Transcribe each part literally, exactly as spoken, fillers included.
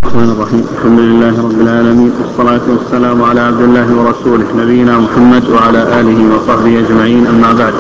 الرحمن الرحيم. الحمد لله رب العالمين، والصلاة والسلام على عبد الله ورسوله نبينا محمد وعلى آله وصحبه أجمعين، أما بعد.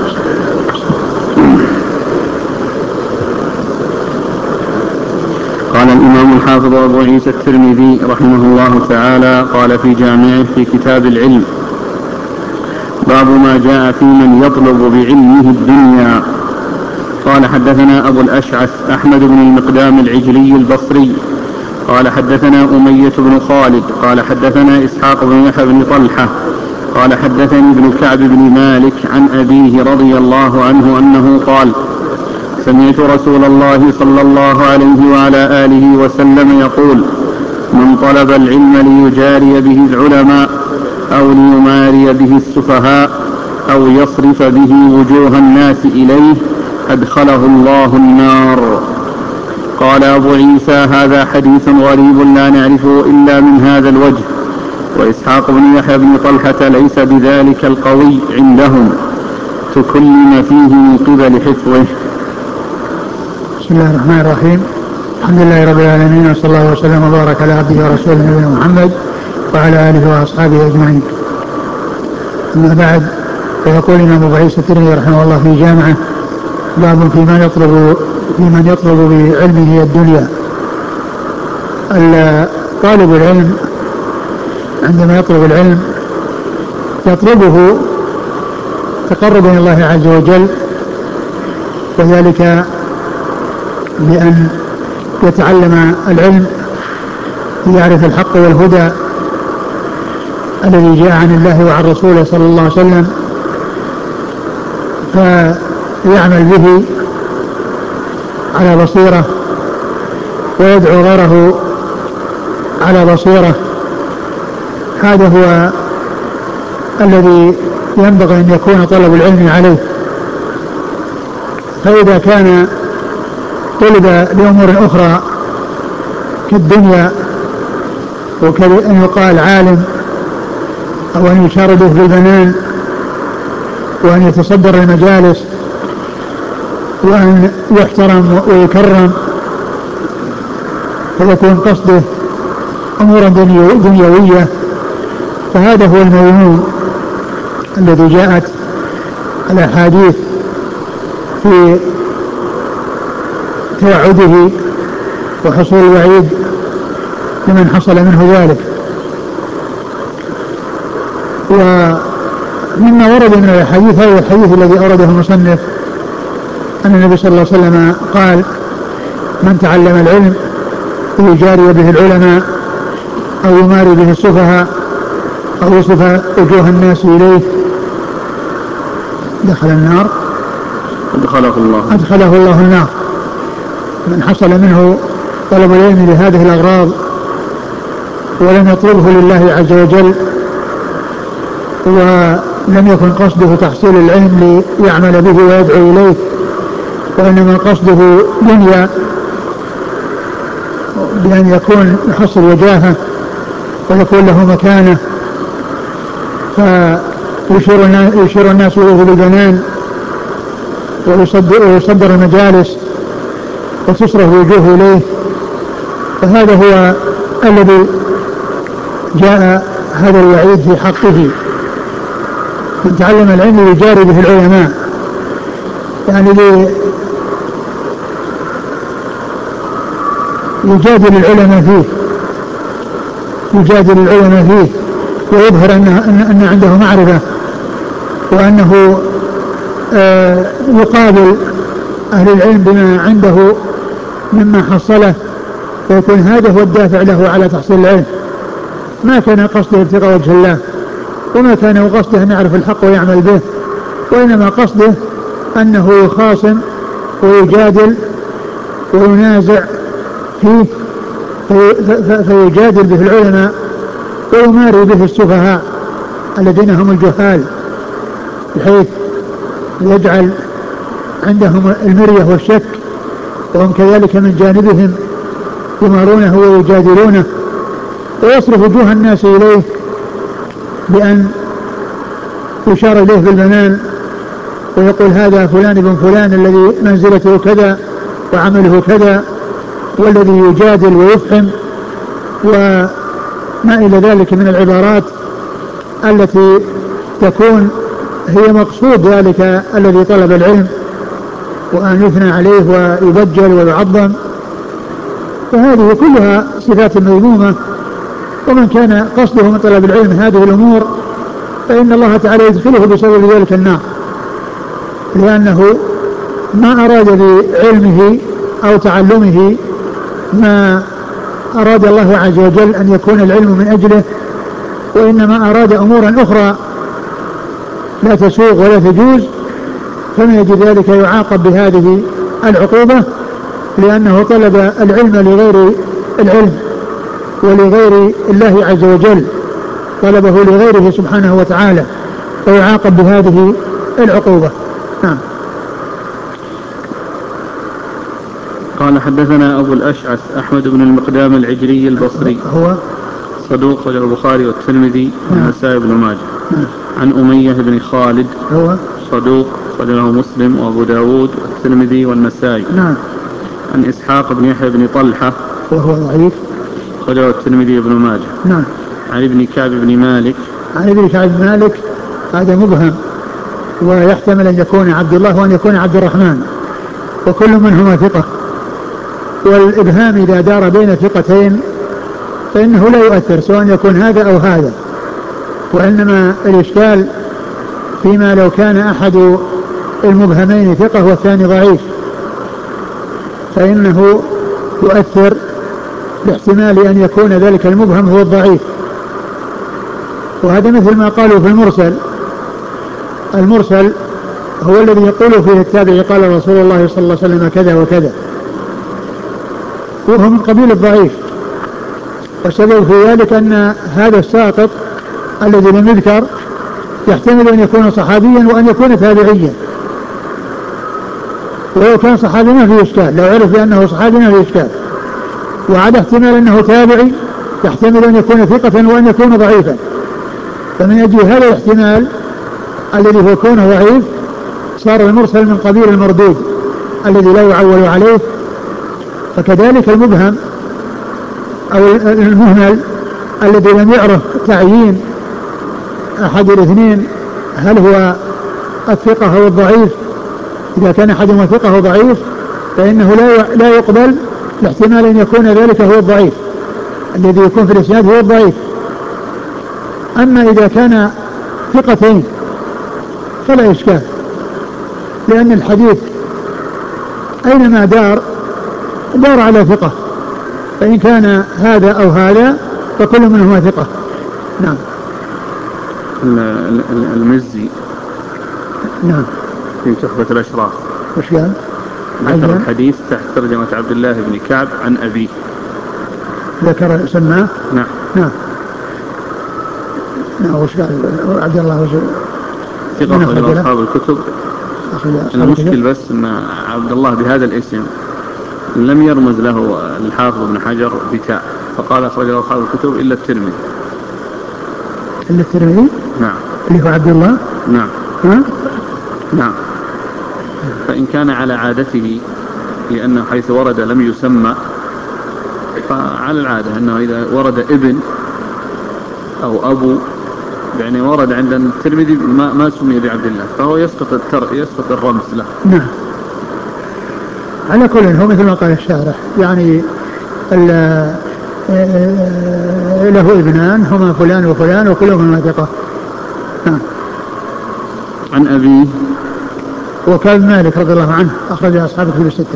قال الإمام الحافظ أبو عيسى الترمذي رحمه الله تعالى قال في جامعه في كتاب العلم: باب ما جاء في من يطلب بعلمه الدنيا. قال حدثنا أبو الأشعث أحمد بن المقدام العجلي البصري قال حدثنا أمية بن خالد قال حدثنا إسحاق بن يحيى بن طلحة قال حدثني ابن كعب بن مالك عن أبيه رضي الله عنه أنه قال: سمعت رسول الله صلى الله عليه وعلى آله وسلم يقول: من طلب العلم ليجاري به العلماء أو ليماري به السفهاء أو يصرف به وجوه الناس إليه أدخله الله النار. قال أبو عيسى: هذا حديث غريب لا نعرفه إلا من هذا الوجه، وإسحاق بن يحيى بن طلحة ليس بذلك القوي عندهم، تكلم فيه من قبل حفظه. بسم الله الرحمن الرحيم. الحمد لله رب العالمين، وصلى الله وسلم وبارك على عبده ورسوله نبينا محمد وعلى آله وأصحابه أجمعين. أما بعد، فيقول الإمام أبو عيسى الترمذي رحمه الله في جامعه: باب في من يطلب في من يطلب بعلمه الدنيا. طالب العلم عندما يطلب العلم يطلبه تقربا إلى الله عز وجل، وذلك بأن يتعلم العلم ليعرف الحق والهدى الذي جاء عن الله وعن رسوله صلى الله عليه وسلم، فيعمل به على بصيرة ويدعو غيره على بصيرة. هذا هو الذي ينبغي أن يكون طلب العلم عليه. فإذا كان طلب لأمور أخرى كالدنيا، وكأن يقال عالم، أو أن يشار به بالبنان، وأن يتصدر المجالس، وأن يحترم ويكرم، فيكون قصده أمور دنيوية، فهذا هو المذموم الذي جاءت الأحاديث في توعده وحصول الوعيد لمن حصل منه ذلك. ومما ورد من الحديث هذا الحديث الذي أورده المصنف أن النبي صلى الله عليه وسلم قال: من تعلم العلم ليجاري به العلماء أو يماري به السفهاء أو يصرف وجوه الناس إليه دخل النار أدخله الله أدخله الله النار. من حصل منه طلب العلم لهذه الأغراض ولم يطلبه لله عز وجل، ولم يكن قصده تحصيل العلم ليعمل به ويدعو إليه، وإنما قصده دنيا بأن يكون يحصل وجاهه ويكون له مكانه، فيشير الناس إليه بالبنان ويصدر المجالس وتصرف وجوه إليه، فهذا هو الذي جاء هذا الوعيد في حقه. من تعلم العلم يجاري به العلماء، يعني يجادل العلماء فيه يجادل العلماء فيه ويظهر أن, أن عنده معرفة، وأنه آه يقابل أهل العلم بما عنده مما حصله، ويكون هذا هو الدافع له على تحصيل العلم. ما كان قصده ابتغاء وجه الله، وما كان قصده أن يعرف الحق ويعمل به، وإنما قصده أنه يخاصم ويجادل وينازع فيه، فيجادل به العلماء ويماري به السفهاء الذين هم الجهال، بحيث يجعل عندهم المرية والشك، وهم كذلك من جانبهم يمارونه ويجادلونه، ويصرف وجوه الناس إليه بأن يشار إليه بالبنان ويقول: هذا فلان بن فلان الذي منزلته كذا وعمله كذا، والذي يجادل ويفهم وما إلى ذلك من العبارات التي تكون هي مقصود ذلك الذي طلب العلم، وأن يثنى عليه ويبجل ويعظم، فهذه كلها صفات مذمومة. ومن كان قصده من طلب العلم هذه الأمور فإن الله تعالى يدخله بسبب ذلك النار، لأنه ما أراد بعلمه أو تعلمه ما أراد الله عز وجل أن يكون العلم من أجله، وإنما أراد أمورا أخرى لا تسوغ ولا تجوز، فمن أجل ذلك يعاقب بهذه العقوبة، لأنه طلب العلم لغير العلم ولغير الله عز وجل، طلبه لغيره سبحانه وتعالى، فيعاقب بهذه العقوبة. نعم. قال حدثنا أبو الأشعث أحمد بن المقدام العجلي البصري، هو صدوق رجل البخاري والترمذي والنسائي بن ماجه. عن أمية بن خالد، هو صدوق رجله مسلم وأبو داود والترمذي والنسائي. نعم. عن إسحاق بن يحيى بن طلحة، وهو ضعيف رجله الترمذي بن ماجه. نعم. عن ابن كعب بن مالك، عن ابن كعب بن مالك هذا مبهم، ويحتمل أن يكون عبد الله وأن يكون عبد الرحمن، وكل منهما ثقة، والإبهام إذا دار بين ثقتين فإنه لا يؤثر سواء يكون هذا أو هذا، وإنما الإشكال فيما لو كان أحد المبهمين ثقة والثاني ضعيف، فإنه يؤثر باحتمال أن يكون ذلك المبهم هو الضعيف. وهذا مثل ما قالوا في المرسل، المرسل هو الذي يقول فيه التابعي قال رسول الله صلى الله عليه وسلم كذا وكذا، وهو من قبيل الضعيف. والسبب في ذلك أن هذا الساقط الذي لم يذكر يحتمل أن يكون صحابيا وأن يكون تابعيا، ولو كان صحابي ما فيه إشكال، لو عرف بأنه صحابي ما فيه إشكال، وعلى احتمال أنه تابعي يحتمل أن يكون ثقة وأن يكون ضعيفا، فمن أجل هذا الاحتمال الذي هو كونه ضعيف صار المرسل من قبيل المردود الذي لا يعول عليه. فكذلك المبهم أو المهمل الذي لم يعرف تعيين أحد الاثنين هل هو الثقة أو الضعيف، إذا كان أحدهما ثقة وضعيف فإنه لا لا يقبل لاحتمال أن يكون ذلك هو الضعيف، الذي يكون في الإسناد هو الضعيف. أما إذا كان ثقتين فلا إشكال، لأن الحديث أينما دار دار على ثقة، فإن كان هذا أو هذا فكل منهما ثقة. نعم. المزي نعم في تحفة الأشراف وش قال؟ ذكر الحديث تحت ترجمة عبد الله بن كعب عن أبيه، ذكر سماه. نعم نعم نعم. وش قال عبد الله؟ ثقة من أصحاب الكتب. المشكل بس أن عبد الله بهذا الاسم لم يرمز له الحافظ ابن حجر بتاء، فقال أخرجه أصحاب الكتب إلا الترمذي. إلا الترمذي؟ نعم. اللي هو عبد الله؟ نعم. ها؟ نعم. فإن كان على عادته لأنه حيث ورد لم يسمى، فعلى العادة أنه إذا ورد ابن أو أبو يعني ورد عند الترمذي ما, ما سمي بعبد الله فهو يسقط التر يسقط الرمز له. نعم. على كل هو مثل ما قال الشارح يعني له ابنان هما فلان وفلان وكلهما ثقة. نعم. عن أبي وكان مالك رضي الله عنه أخرج أصحاب الكتب الستة.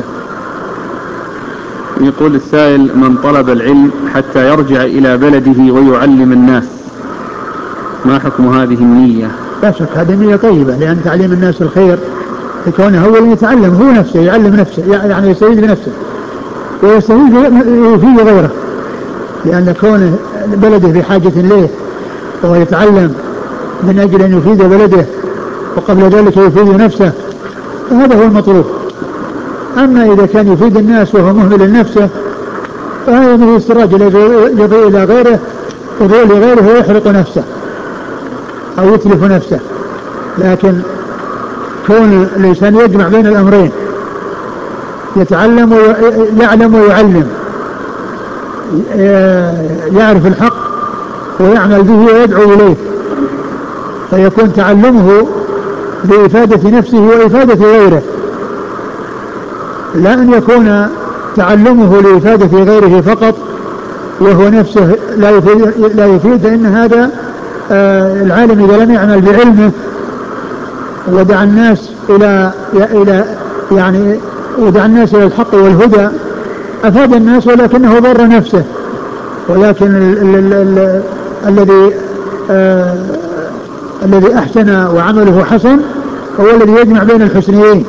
يقول السائل: من طلب العلم حتى يرجع إلى بلده ويعلم الناس ما حكم هذه النية؟ لا شك هذه النية طيبة، لأن تعليم الناس الخير يكون هو اللي يتعلم هو نفسه يعلم نفسه يعني يستفيد بنفسه ويستفيد يفيد غيره، لأن كونه بلده في حاجة إليه وهو يتعلم من أجل أن يفيد بلده وقبل ذلك يفيد نفسه فهذا هو المطلوب. أما إذا كان يفيد الناس وهو مهمل لنفسه فهذا من الاستراج يضيء إلى غيره يضيء لغيره ويحرق نفسه أو يتلف نفسه. لكن كون الإنسان يجمع بين الأمرين، يتعلم ويعلم ويعلم، يعرف الحق ويعمل به ويدعو إليه، فيكون تعلمه لإفادة نفسه وإفادة غيره، لا أن يكون تعلمه لإفادة غيره فقط وهو نفسه لا يفيد, لا يفيد فإن هذا آه العالم إذا لم يعمل بعلمه ودعا الناس إلى إلى يعني ودعا الناس إلى الحق والهدى أفاد الناس ولكنه ضر نفسه. ولكن الذي آه الذي أحسن وعمله حسن هو الذي يجمع بين الحسنيين،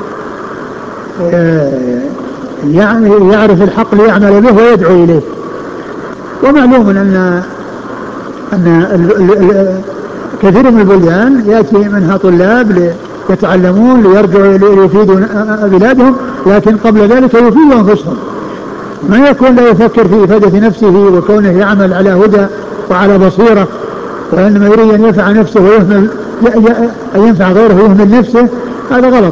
آه يعني يعرف الحق ليعمل به ويدعو إليه. ومعلوم أن أن كثير من البلدان يأتي منها طلاب يتعلمون ليرجعوا ليفيدوا بلادهم، لكن قبل ذلك يفيدوا أنفسهم، ما يكون لا يفكر في إفادة نفسه وكونه يعمل على هدى وعلى بصيرة، وإنما يريد أن ينفع نفسه ويهمل أن ينفع غيره ويهمل نفسه، هذا غلط.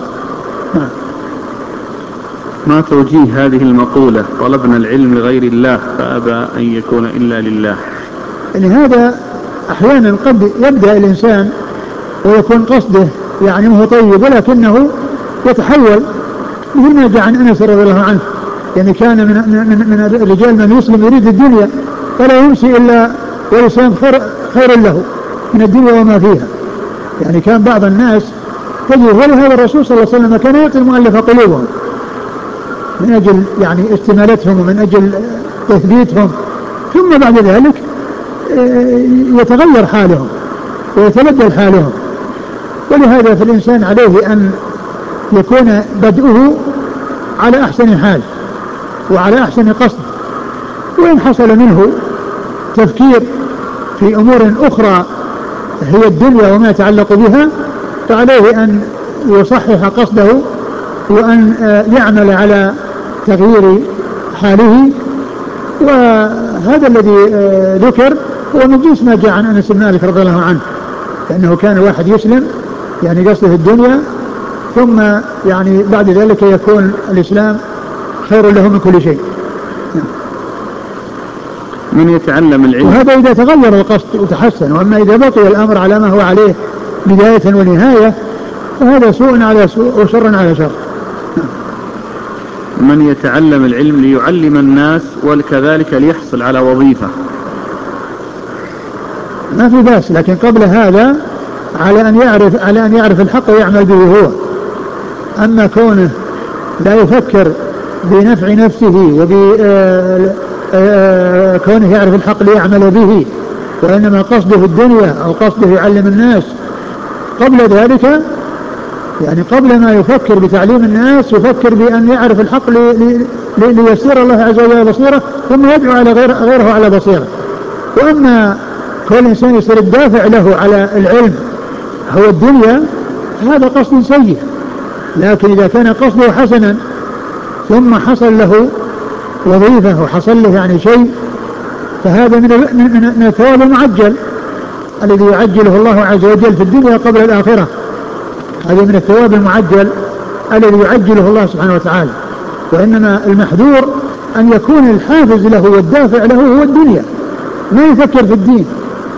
ما توجيه هذه المقولة طلبنا العلم لغير الله فأبى أن يكون إلا لله؟ يعني هذا أحيانا قد يبدأ الإنسان ويكون قصده يعني هو طيب ولكنه يتحول، مثل ما جاء عن أنس رضي الله عنه، يعني كان من, من, من الرجال من يسلم يريد الدنيا فلا يمشي إلا والإسلام خير, خير له من الدنيا وما فيها. يعني كان بعض الناس تجد، ولهذا الرسول صلى الله عليه وسلم كان يعطي المؤلف قلوبهم من أجل يعني استمالتهم ومن أجل تثبيتهم، ثم بعد ذلك يتغير حالهم ويتبدل حالهم. ولهذا فالإنسان عليه أن يكون بدءه على أحسن حال وعلى أحسن قصد، وإن حصل منه تفكير في أمور أخرى هي الدنيا وما يتعلق بها فعليه أن يصحح قصده وأن يعمل على تغيير حاله. وهذا الذي ذكر هو من جنس ما جاء عن أنس بن مالك رضي الله عنه، لأنه كان واحد يسلم يعني قصده الدنيا ثم يعني بعد ذلك يكون الإسلام خير له من كل شيء. من يتعلم العلم، وهذا إذا تغير القصد وتحسن، وأما إذا بقي الأمر على ما هو عليه بداية ونهاية فهذا سوء على سوء وشر على شر. من يتعلم العلم ليعلم الناس وكذلك ليحصل على وظيفة، ما في بأس، لكن قبل هذا على أن يعرف على أن يعرف الحق ويعمل به هو. أما كونه لا يفكر بنفع نفسه وبكونه يعرف الحق ليعمل به، وإنما قصده الدنيا أو قصده يعلم الناس، قبل ذلك يعني قبل ما يفكر بتعليم الناس يفكر بأن يعرف الحق ليسير الله عز وجل بصيرة ثم يدعو على غير غيره على بصيرة. وأما كل إنسان يصير الدافع له على العلم هو الدنيا هذا قصد سيء. لكن إذا كان قصده حسنا ثم حصل له وظيفة وحصل له يعني شيء فهذا من من الثواب المعجل الذي يعجله الله عز وجل في الدنيا قبل الآخرة. هذا من الثواب المعجل الذي يعجله الله سبحانه وتعالى. وإنما المحذور أن يكون الحافز له والدافع له هو الدنيا، ما يفكر في الدين.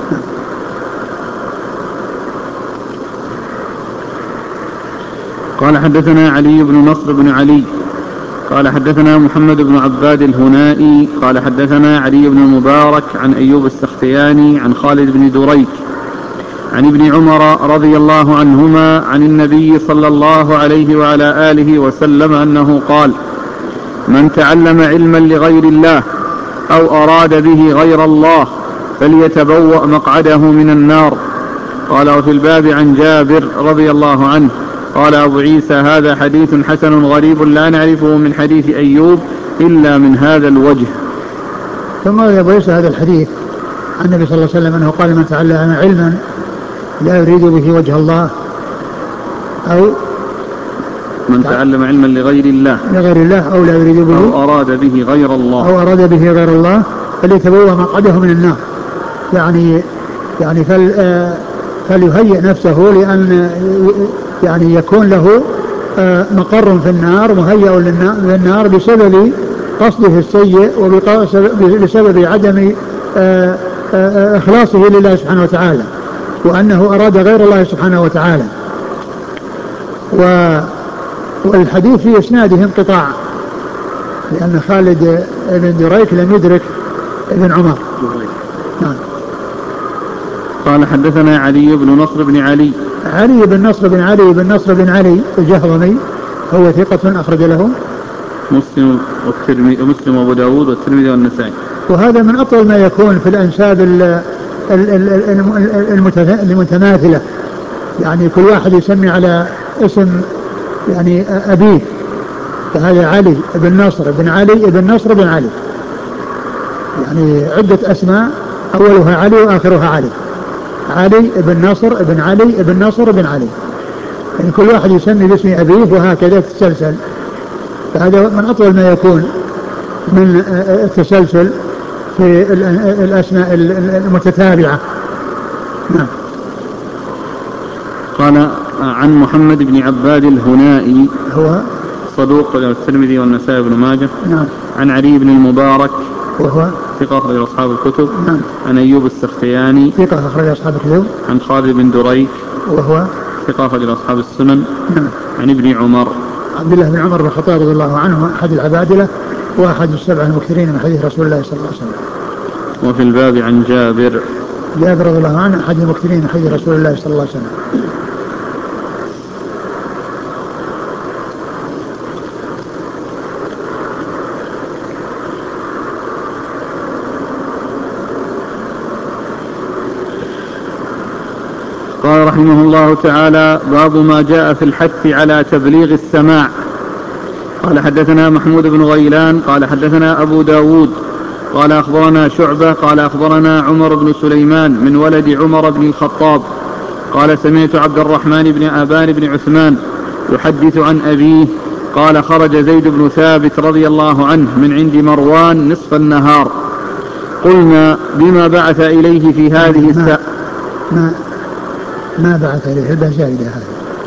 قال حدثنا علي بن نصر بن علي قال حدثنا محمد بن عباد الهنائي قال حدثنا علي بن المبارك عن أيوب السختياني عن خالد بن دريك عن ابن عمر رضي الله عنهما عن النبي صلى الله عليه وعلى آله وسلم أنه قال: من تعلم علما لغير الله أو أراد به غير الله فليتبوأ مقعده من النار. قال: وفي الباب عن جابر رضي الله عنه. قال أبو عيسى: هذا حديث حسن غريب لا نعرفه من حديث أيوب إلا من هذا الوجه. ثم يا أبو عيسى هذا الحديث عن النبي صلى الله عليه وسلم أنه قال: من تعلم علما لا يريد به وجه الله أو من تعلم علما لغير الله لغير الله أو لا يريد به أو أراد به غير الله أو أراد به غير الله فليتبوأ مقعده من النار. يعني يعني فل فليهيئ نفسه لأن يعني يكون له مقر في النار مهيئ للنار بسبب قصده السيء وبسبب عدم إخلاصه لله سبحانه وتعالى، وأنه أراد غير الله سبحانه وتعالى. والحديث في إسناده انقطاع، لأن خالد بن دريك لم يدرك ابن عمر. نعم. قال حدثنا علي بن نصر بن علي علي بن نصر بن علي بن نصر بن علي الجهضمي هو ثقة أخرج له مسلم والترمذي ومسلم وابو داود والترمذي والنسائي. وهذا من أطول ما يكون في الأنساب المتماثلة، يعني كل واحد يسمي على اسم يعني أبيه، فهذا علي بن نصر بن علي بن نصر بن علي، يعني عدة أسماء أولها علي وآخرها علي، علي بن نصر بن علي بن نصر بن علي، يعني كل واحد يسمي باسم أبيه وهكذا تتسلسل. فهذا من أطول ما يكون من التسلسل في الأسماء المتتابعة. نعم. قال عن محمد بن عباد الهنائي هو صدوق الترمذي والنسائي بن ماجه. نعم. عن علي بن المبارك وهو ثقة أخرج أصحاب الكتب. نعم. عن أيوب السختياني ثقة أخرج أصحاب الكتب. عن خالد بن دريك وهو ثقة أخرج أصحاب السنن. نعم. عن ابن عمر عبد الله بن عمر بن الخطاب رضي الله عنه أحد العبادلة وأحد السبع المكثرين من حديث رسول الله صلى الله عليه وسلم. وفي الباب عن جابر جابر رضي الله عنه أحد المكثرين من حديث رسول الله صلى الله عليه وسلم. قال رحمه الله تعالى: باب ما جاء في الحث على تبليغ السماع. قال حدثنا محمود بن غيلان قال حدثنا أبو داود قال أخبرنا شعبة قال أخبرنا عمر بن سليمان من ولد عمر بن الخطاب قال سمعت عبد الرحمن بن أبان بن عثمان يحدث عن أبيه قال خرج زيد بن ثابت رضي الله عنه من عند مروان نصف النهار، قلنا بما بعث إليه في هذه الساعة. ما, ما بعث إليه البزائدة هذا.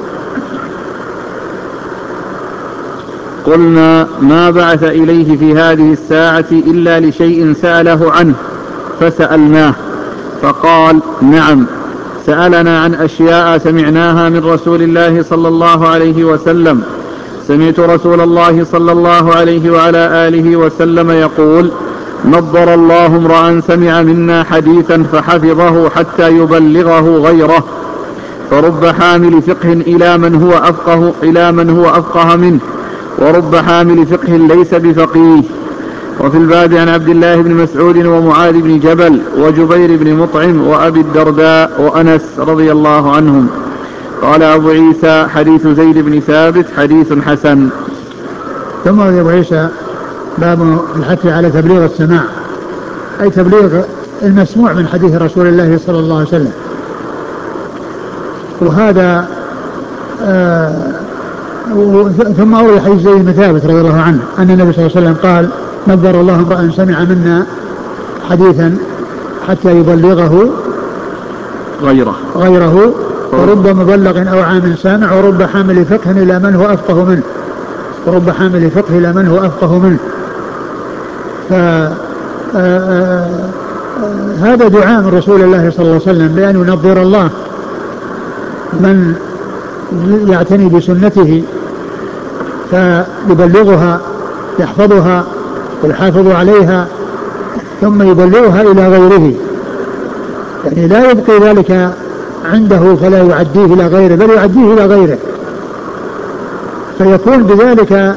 قلنا ما بعث إليه في هذه الساعة إلا لشيء سأله عنه فسألناه، فقال نعم سألنا عن أشياء سمعناها من رسول الله صلى الله عليه وسلم. سمعت رسول الله صلى الله عليه وعلى آله وسلم يقول: نضر الله امرأ سمع منا حديثا فحفظه حتى يبلغه غيره، فرب حامل فقه إلى من هو أفقه, إلى من هو أفقه منه، ورب حامل فقه ليس بفقيه. وفي الباب عن عبد الله بن مسعود ومعاذ بن جبل وجبير بن مطعم وأبي الدرداء وأنس رضي الله عنهم. قال أبو عيسى: حديث زيد بن ثابت حديث حسن. ثم أبو عيسى باب الحث على تبليغ السماع، أي تبليغ المسموع من حديث رسول الله صلى الله عليه وسلم. وهذا آه ثم أورد حديث زيد بن ثابت رضي الله عنه أن النبي صلى الله عليه وسلم قال: نضر الله امرأ سمع منا حديثا حتى يبلغه غيره, غيره ورب مبلغ أو عام سامع، ورب حامل فقه إلى من هو أفقه منه، ورب حامل فقه إلى من هو أفقه منه. فهذا دعاء من رسول الله صلى الله عليه وسلم بأن ينظر الله من يعتني بسنته فيبلغها يحفظها ويحافظ عليها ثم يبلغها إلى غيره، يعني لا يبقي ذلك عنده فلا يعديه إلى غيره بل يعديه إلى غيره، فيكون بذلك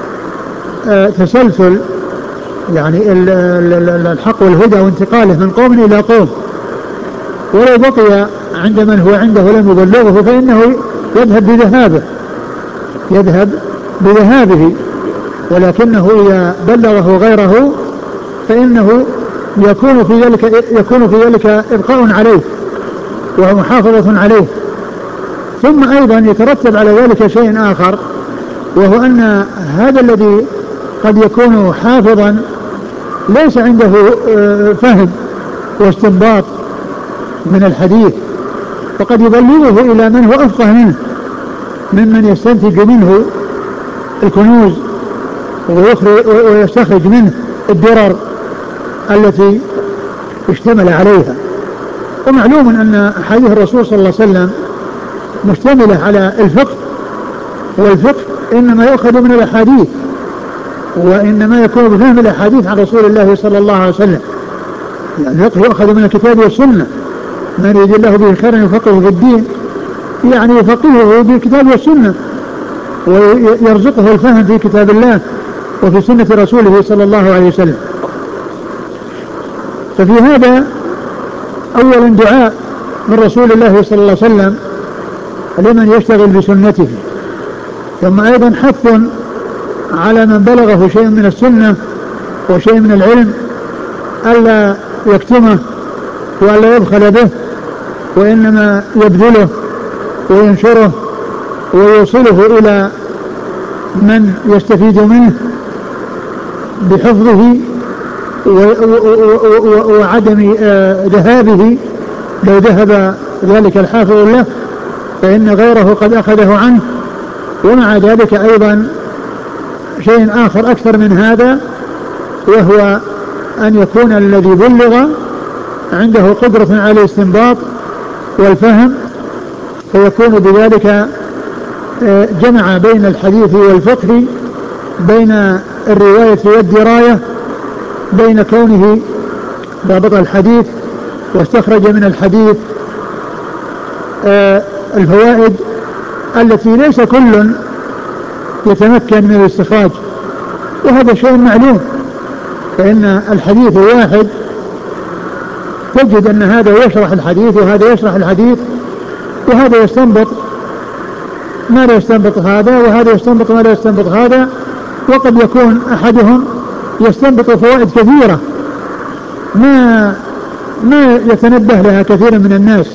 تسلسل يعني الحق والهدى وانتقاله من قوم إلى قوم. ولو بقي عند من هو عنده ولم يبلغه فإنه يذهب بذهابه يذهب بذهابه ولكنه إذا بلغه غيره فإنه يكون في ذلك يكون في ذلك إبقاء عليه ومحافظة عليه. ثم أيضا يترتب على ذلك شيء آخر، وهو أن هذا الذي قد يكون حافظا ليس عنده فهم واستنباط من الحديث، فقد يبلغه إلى من هو أفقه منه ممن يستنتج منه الكنوز ويستخرج منه الدرر التي اشتمل عليها. ومعلوم أن حديث الرسول صلى الله عليه وسلم مشتملة على الفقه، والفقه إنما يؤخذ من الأحاديث، وإنما يكون بفهم الأحاديث عن رسول الله صلى الله عليه وسلم. يعني الفقه يؤخذ من الكتاب والسنة، من يريد الله به خيرا يفقهه في الدين، يعني يفقهه بالكتاب والسنة ويرزقه الفهم في كتاب الله وفي سنة رسوله صلى الله عليه وسلم. ففي هذا أولا دعاء من رسول الله صلى الله عليه وسلم لمن يشتغل بسنته، ثم أيضا حث على من بلغه شيء من السنة وشيء من العلم ألا يكتمه وألا يبخل به، وإنما يبذله وينشره ويوصله إلى من يستفيد منه بحفظه وعدم ذهابه. لو ذهب ذلك الحافظ له فإن غيره قد أخذه عنه. ومع ذلك أيضا شيء آخر أكثر من هذا، وهو أن يكون الذي بلغ عنده قدرة على الاستنباط والفهم، فيكون بذلك جمع بين الحديث والفقه، بين الرواية والدراية، بين كونه ضابط الحديث واستخرج من الحديث الفوائد التي ليس كل يتمكن من الاستخراج، وهذا شيء معلوم. فإن الحديث الواحد تجد أن هذا يشرح الحديث وهذا يشرح الحديث، وهذا يستنبط ما لا يستنبط هذا، وهذا يستنبط ما لا يستنبط هذا، وقد يكون أحدهم يستنبط فوائد كثيرة ما ما يتنبه لها كثير من الناس.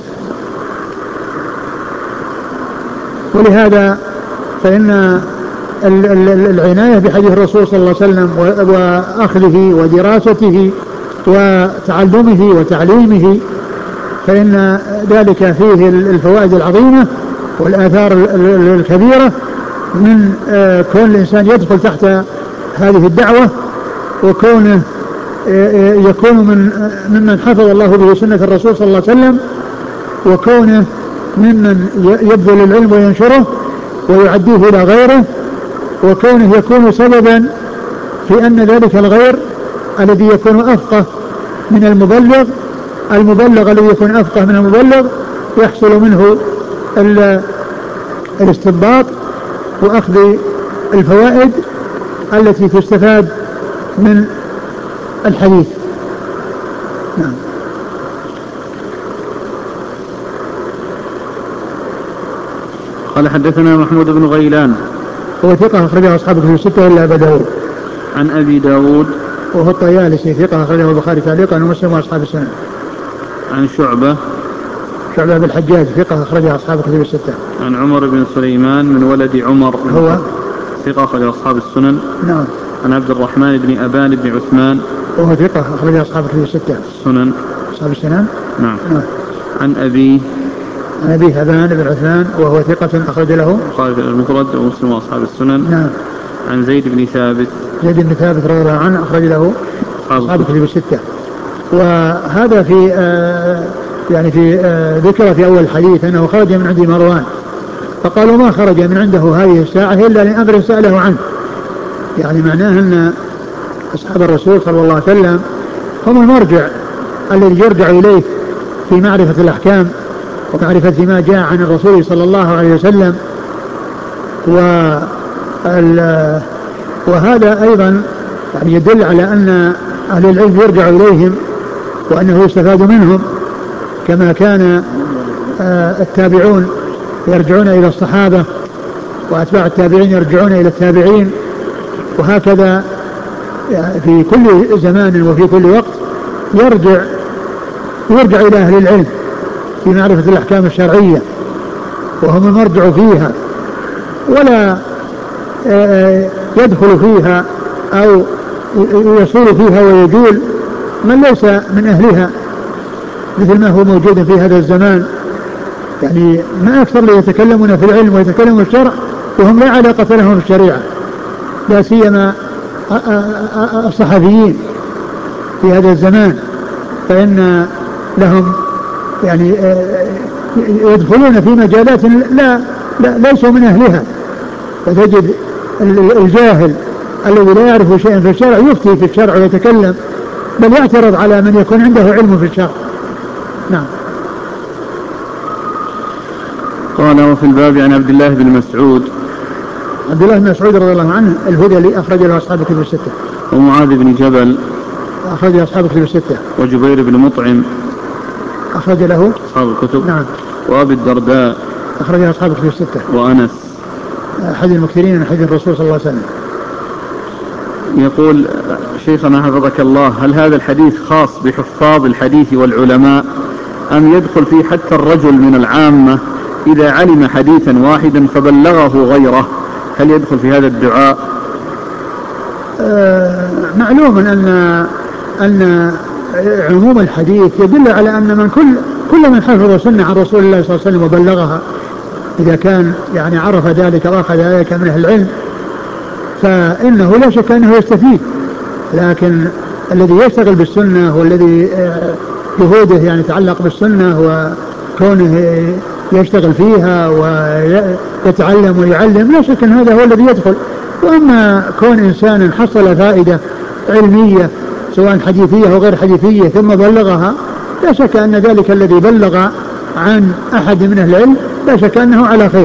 ولهذا فإن العناية بحديث الرسول صلى الله عليه وسلم وأخذه ودراسته وتعلمه وتعليمه، فإن ذلك فيه الفوائد العظيمة والآثار الكبيرة من كون الإنسان يدخل تحت هذه الدعوة، وكونه يكون من ممن حفظ الله به سنة الرسول صلى الله عليه وسلم، وكونه ممن يبذل العلم وينشره ويعديه إلى غيره، وكونه يكون سببا في أن ذلك الغير الذي يكون أفقه من المبلغ المبلغ الذي يكون أفقه من المبلغ يحصل منه الاستنباط وأخذ الفوائد التي تستفاد من الحديث. نعم. قال حدثنا محمود بن غيلان هو ثقة أخرجه أصحاب الكتب الستة إلا أبا داود. عن أبي داود وهو الطيالسي ثقة أخرجه البخاري تعليقا ومسلم وأصحاب السنن. عن شعبة شعبة بن الحجاج ثقة أخرجه أصحاب الكتب الستة. عن عمر بن سليمان من ولد عمر هو ثقة أخرجه أصحاب السنن. نعم. عن عبد الرحمن بن أبان بن عثمان وهو ثقة أخرجه أصحاب الكتب الستة. السنن أصحاب السنن. نعم. نعم. عن أبي عن أبي أبان بن عثمان وهو ثقة أخرج له البخاري في المفرد ومسلم وأصحاب السنن. نعم. عن زيد بن ثابت زيد بن ثابت رضي الله عنه أخرج له أصحاب الكتب الستة. وهذا في آه يعني في آه ذكر في أول الحديث أنه خرج من عند مروان، فقالوا ما خرج من عنده هذه الساعة إلا لأمر سأله عنه، يعني معناه أن أصحاب الرسول صلى الله عليه وسلم هم المرجع الذي يرجع إليه في معرفة الأحكام ومعرفة ما جاء عن الرسول صلى الله عليه وسلم. وهذا أيضا يعني يدل على أن أهل العلم يرجع إليهم وأنه يستفاد منهم، كما كان التابعون يرجعون إلى الصحابة وأتباع التابعين يرجعون إلى التابعين، وهكذا في كل زمان وفي كل وقت يرجع يرجع إلى أهل العلم في معرفة الأحكام الشرعية وهم المرجع فيها، ولا يدخل فيها أو يصول فيها ويجول من ليس من أهلها، مثل ما هو موجود في هذا الزمان. يعني ما أكثر اللي يتكلمون في العلم ويتكلمون في الشرع وهم لا علاقة لهم في الشريعة، لا سيما الصحفيين في هذا الزمان، فإن لهم يعني يدخلون في مجالات لا, لا ليسوا من أهلها، فتجد الجاهل الذي لا يعرف شيئا في الشرع يفتي في الشرع ويتكلم، بل يعترض على من يكون عنده علم في الشرع. نعم. قال وفي الباب عن عبد الله بن مسعود عبد الله بن مسعود رضي الله عنه الهذلي أخرج له أصحاب الكتب الستة. ومعاذ بن جبل أخرج له أصحاب الكتب الستة. وجبير بن مطعم أخرج له أصحاب الكتب. نعم. وأبي الدرداء أخرج له أصحاب الكتب الستة. وأنس أحد المكثرين من حديث الرسول صلى الله عليه وسلم. يقول شيخنا حفظك الله: هل هذا الحديث خاص بحفاظ الحديث والعلماء أم يدخل فيه حتى الرجل من العامة إذا علم حديثا واحدا فبلغه غيره؟ هل يدخل في هذا الدعاء؟ آه معلوم أن أن عموم الحديث يدل على أن من كل كل من حفظ سنة عن رسول الله صلى الله عليه وسلم وبلغها، إذا كان يعني عرف ذلك وأخذ ذلك من أهل العلم، فإنه لا شك أنه يستفيد. لكن الذي يشتغل بالسنة والذي جهوده يعني يتعلق بالسنة وكونه يشتغل فيها ويتعلم ويعلم، لا شك أن هذا هو الذي يدخل. وأما كون إنسان حصل فائدة علمية سواء حديثية أو غير حديثية ثم بلغها، لا شك أن ذلك الذي بلغ عن أحد من أهل العلم لا شك أنه على خير.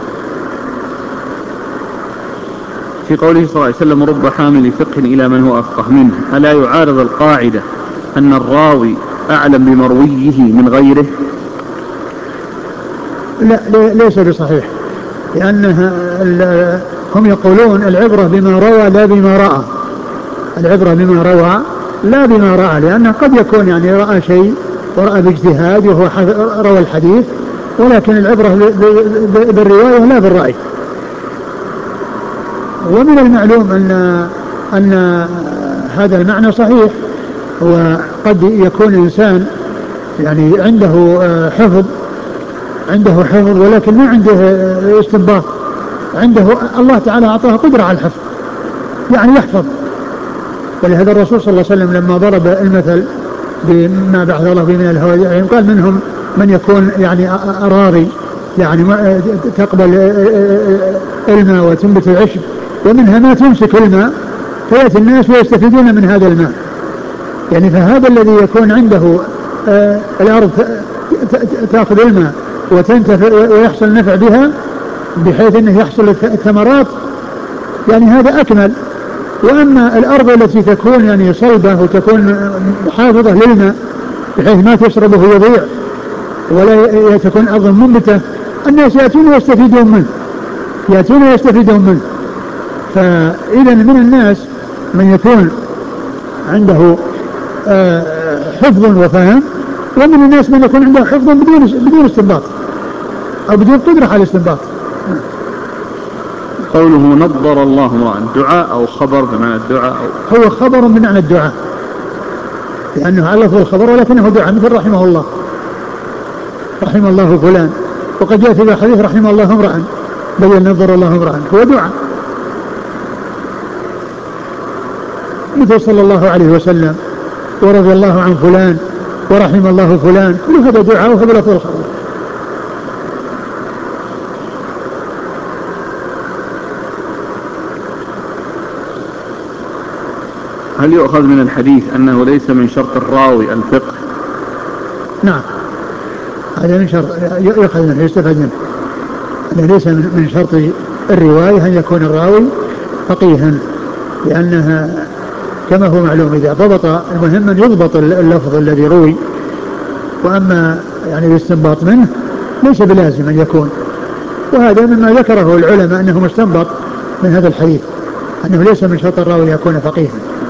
في قوله صلى الله عليه وسلم: رب حامل فقه إلى من هو أفقه منه، ألا يعارض القاعدة أن الراوي أعلم بمرويه من غيره؟ لا ليس بصحيح، لأنها هم يقولون العبرة بما روى لا بما رأى. العبرة بما روى لا بما رأى، لأنه قد يكون يعني رأى شيء ورأى باجتهاد وهو روى الحديث، ولكن العبرة بالرواية لا بالرأي. ومن المعلوم أن أن هذا المعنى صحيح، وقد يكون إنسان يعني عنده حفظ عنده حفظ ولكن ما عنده استنباط، عنده الله تعالى أعطاه قدرة على الحفظ يعني يحفظ. ولهذا الرسول صلى الله عليه وسلم لما ضرب المثل بما بعث الله به من الهوى يعني قال منهم من يكون يعني أراضي يعني تقبل الماء وتنبت العشب، ومنها ما تمسك الماء فيأتي الناس ويستفيدون من هذا الماء. يعني فهذا الذي يكون عنده آه الأرض تأخذ الماء وتنتفع ويحصل نفع بها بحيث أنه يحصل الثمرات، يعني هذا أكمل. وأما الأرض التي تكون يعني صلبة وتكون حافظة للماء بحيث ما تشربه يضيع ولا تكون أرض منبتة، الناس يأتون ويستفيدون منه يأتون ويستفيدون منه. فإذا من الناس من يكون عنده حفظ وفهم، ومن الناس من يكون عنده حفظ بدون بدون استنباط أو بدون قدرة على الاستنباط. قوله نضر الله امرأ دعاء أو خبر بمعنى الدعاء أو هو خبر بمعنى الدعاء، لأنه على لفظ الخبر ولكنه دعاء، مثل رحمه الله رحم الله فلان، وقد جاء في الحديث رحم الله امرأ بل نضر الله امرأ، هو دعاء. مثل صلى الله عليه وسلم ورضي الله عن فلان ورحم الله فلان، كل هذا دعاء وهو لفظ الخبر. هل يؤخذ من الحديث أنه ليس من شرط الراوي الفقه؟ نعم، هذا من شرط يؤخذ منه يستفاد منه أنه ليس من شرط الرواية أن يكون الراوي فقيها، لأنها كما هو معلوم إذا ضبط، المهم أن يضبط اللفظ الذي روي، وأما يعني الاستنباط منه ليس بلازم أن يكون. وهذا مما ذكره العلماء أنه مستنبط من هذا الحديث أنه ليس من شرط الراوي يكون فقيها.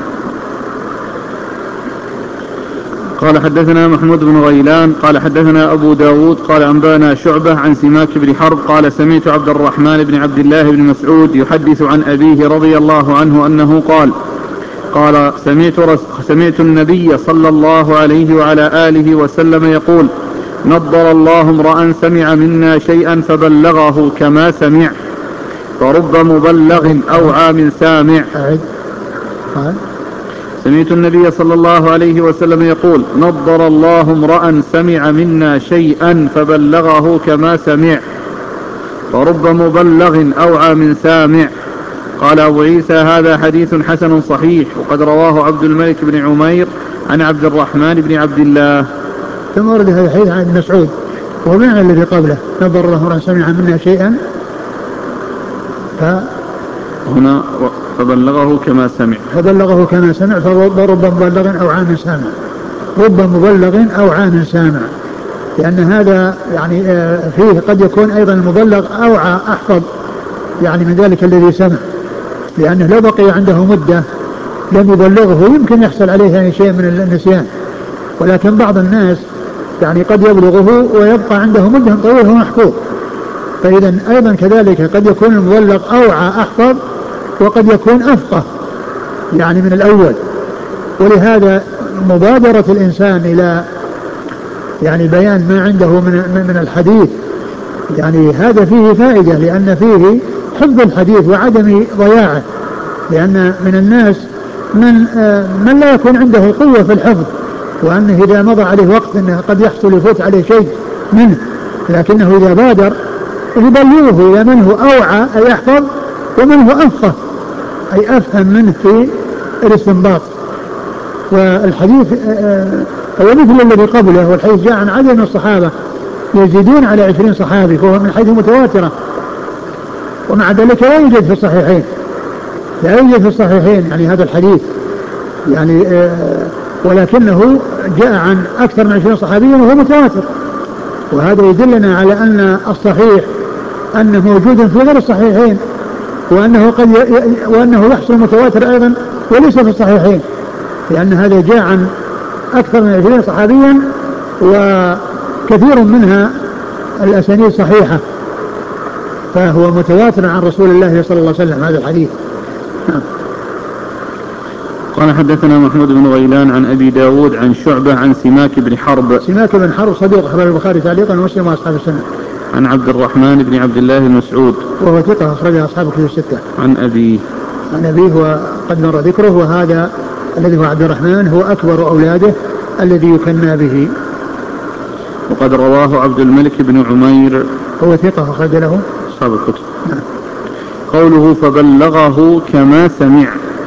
قال حدثنا محمود بن غيلان قال حدثنا أبو داود قال أنبانا شعبة عن سماك بن حرب قال سمعت عبد الرحمن بن عبد الله بن مسعود يحدث عن أبيه رضي الله عنه أنه قال قال سمعت, سمعت النبي صلى الله عليه وعلى آله وسلم يقول نضر الله امرأ سمع منا شيئا فبلغه كما سمع، فرب مبلغ أوعى من سامع. قال سمعت النبي صلى الله عليه وسلم يقول نضر الله امرأ سمع منا شيئا فبلغه كما سمع ورب مبلغ أوعى من سامع. قال أبو عيسى هذا حديث حسن صحيح وقد رواه عبد الملك بن عمير عن عبد الرحمن بن عبد الله. ثم ورد هذا الحديث عن ابن مسعود ومعنى الذي قبله نضر الله امرأ سمع منا شيئا ف هنا فبلغه كما سمع فبلغه كما سمع فرب مبلغ أو عام سامع رب مبلغ أو عام سامع لأن هذا يعني فيه قد يكون أيضا المبلغ أوعى أحفظ يعني من ذلك الذي سمع لأنه لو بقي عنده مدة لم يبلغه يمكن يحصل عليه يعني شيء من النسيان ولكن بعض الناس يعني قد يبلغه ويبقى عنده مدة طويلة ومحفوظ فإذا أيضا كذلك قد يكون المبلغ أوعى أحفظ وقد يكون أفقه يعني من الأول ولهذا مبادرة الإنسان إلى يعني بيان ما عنده من, من الحديث يعني هذا فيه فائدة لأن فيه حفظ الحديث وعدم ضياعه لأن من الناس من, آه من لا يكون عنده قوة في الحفظ وأنه إذا مضى عليه وقت أنه قد يحصل يفوت عليه شيء منه لكنه إذا بادر يبلغه إلى من هو أوعى أي يحفظ ومن هو أفقه أي أفهم منه في الاستنباط. والحديث هو مثل الذي قبله والحديث جاء عن عدد من الصحابة يزيدون على عشرين صحابي فهو من حيث متواترة ومع ذلك لا يوجد في الصحيحين لا يوجد في الصحيحين يعني هذا الحديث يعني ولكنه جاء عن أكثر من عشرين صحابيا وهو متواتر وهذا يدلنا على أن الصحيح أنه موجود في غير الصحيحين وأنه, قد ي... وأنه يحصل متواتر أيضا وليس في الصحيحين لأن هذا جاء عن أكثر من عشرين صحابيا وكثير منها الأسانيد صحيحة فهو متواتر عن رسول الله صلى الله عليه وسلم هذا الحديث. قال حدثنا محمود بن غيلان عن أبي داود عن شعبة عن سماك بن حرب سماك بن حرب صديق أخرج البخاري تعليقا ومسلم وأصحاب السنة عن عبد الرحمن بن عبد الله المسعود وهو ثقة أخرجه أصحاب كتب الستة عن أبيه عن أبيه وقد مر ذكره وهذا الذي هو عبد الرحمن هو أكبر أولاده الذي يكنى به وقد رواه عبد الملك بن عمير هو ثقة أخرج له أصحاب الكتب. نعم. قوله فبلغه كما سمع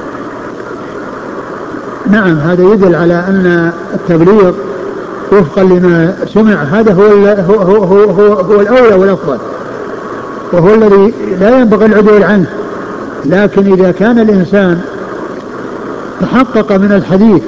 نعم هذا يدل على أن التبليغ وفقا لما سمع هذا هو هو هو هو, هو الأولى والأفضل وهو الذي لا ينبغي العدول عنه لكن إذا كان الإنسان تحقق من الحديث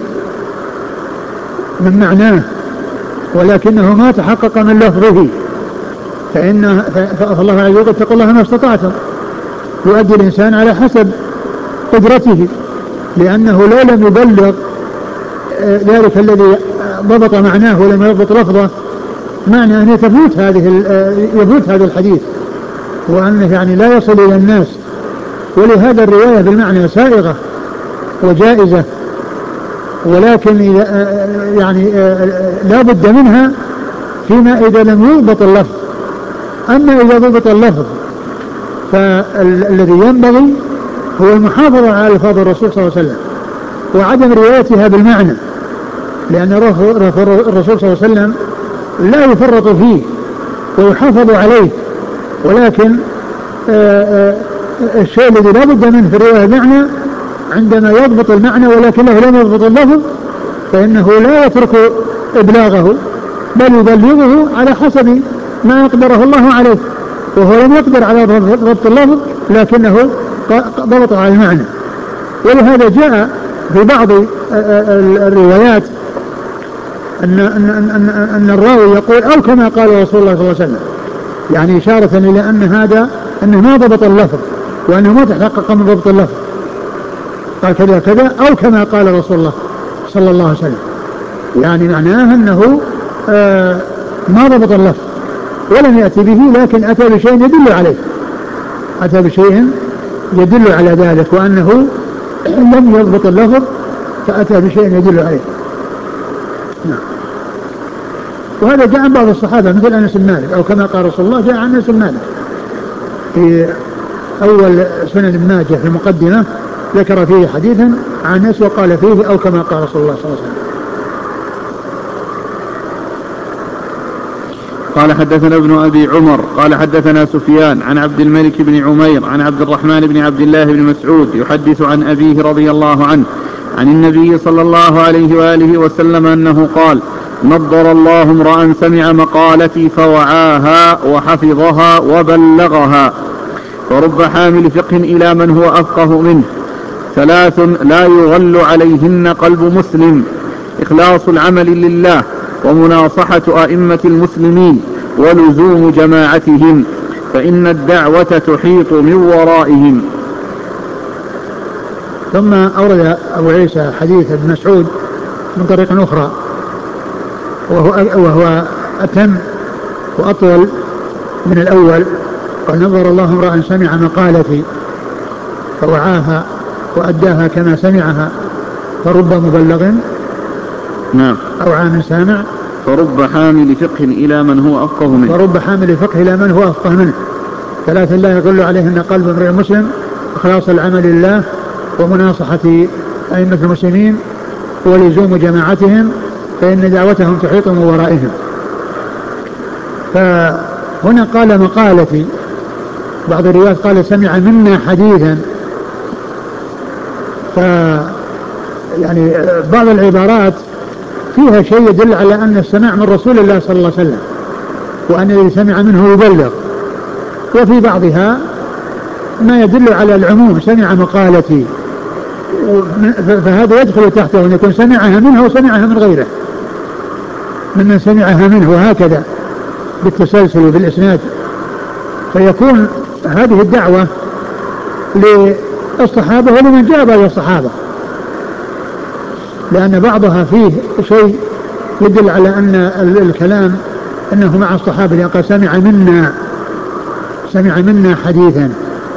من معناه ولكنه ما تحقق من لفظه فإن فالله عز وجل اتقوا الله ما استطعتم يؤدي الإنسان على حسب قدرته لأنه لو لم يبلغ ذلك الذي ضبط معناه ولم يضبط لفظه معنى أن يفوت هذه يفوت هذا الحديث وأنه يعني لا يصل إلى الناس ولهذا الرواية بالمعنى سائغة وجائزة ولكن يعني لا بد منها فيما إذا لم يضبط اللفظ أما إذا ضبط اللفظ فالذي ينبغي هو المحافظة على ألفاظ الرسول صلى الله عليه وسلم وعدم روايتها بالمعنى لأن الرسول صلى الله عليه وسلم لا يفرط فيه ويحافظ عليه ولكن الشيء الذي لا بد منه في الرواية المعنى عندما يضبط المعنى ولكنه لم يضبط اللفظ فإنه لا يترك إبلاغه بل يبلغه على حسب ما يقدره الله عليه وهو لم يقدر على ضبط اللفظ لكنه ضبط على المعنى. ولهذا جاء في بعض الروايات أن, أن, أن, أن الراوي يقول أو كما قال رسول الله صلى الله عليه وسلم يعني إشارة إلى أن هذا أنه ما ضبط اللفظ وأنه ما تحقق من ضبط اللفظ قال كذا كذا أو كما قال رسول الله صلى الله عليه وسلم يعني معناه أنه آه ما ضبط اللفظ ولم يأتي به لكن أتى بشيء يدل عليه أتى بشيء يدل على ذلك وأنه لم يضبط اللفظ فأتى بشيء يدل عليه. نعم. وهذا جاء عن بعض الصحابة مثل أنس بن مالك أو كما قال رسول الله جاء عن أنس بن مالك في أول سنن ابن ماجه في المقدمة ذكر فيه حديثا عن الناس وقال فيه أو كما قال رسول الله صلى الله عليه وسلم. قال حدثنا ابن أبي عمر قال حدثنا سفيان عن عبد الملك بن عمير عن عبد الرحمن بن عبد الله بن مسعود يحدث عن أبيه رضي الله عنه عن النبي صلى الله عليه وآله وسلم أنه قال: نضر الله امرأ سمع مقالتي فوعاها وحفظها وبلغها، فرب حامل فقه إلى من هو أفقه منه. ثلاث لا يغل عليهن قلب مسلم: إخلاص العمل لله، ومناصحة أئمة المسلمين، ولزوم جماعتهم، فإن الدعوة تحيط من ورائهم. ثم أورد أبو عيسى حديث ابن مسعود من طريق أخرى وهو, وهو أتم وأطول من الأول: ونظر الله امرأ سمع مقالتي فوعاها وأداها كما سمعها، فرب مبلغ نعم أو عام سامع، فرب حامل فقه إلى من هو أفقه منه فرب حامل فقه إلى من هو أفقه منه. ثلاث لا يغل عليهن قلب امرئ مسلم: إخلاص العمل لله، ومناصحة أئمة المسلمين، ولزوم جماعتهم، فإن دعوتهم تحيط من ورائهم. فهنا قال مقالتي، بعض الروايات قال سمع منا حديثا، ف يعني بعض العبارات فيها شيء يدل على أن السماع من رسول الله صلى الله عليه وسلم، وأن الذي سمع منه يبلغ، وفي بعضها ما يدل على العموم: سمع مقالتي، فهذا يدخل تحته أن يكون سمعها منه وسمعها من غيره ممن سمعها منه، وهكذا بالتسلسل وبالإسناد، فيكون هذه الدعوة للصحابة ولمن جاء بعد الصحابة، لأن بعضها فيه شيء يدل على أن الكلام أنه مع الصحابة، لأن قال سمع منا سمع منا حديثا،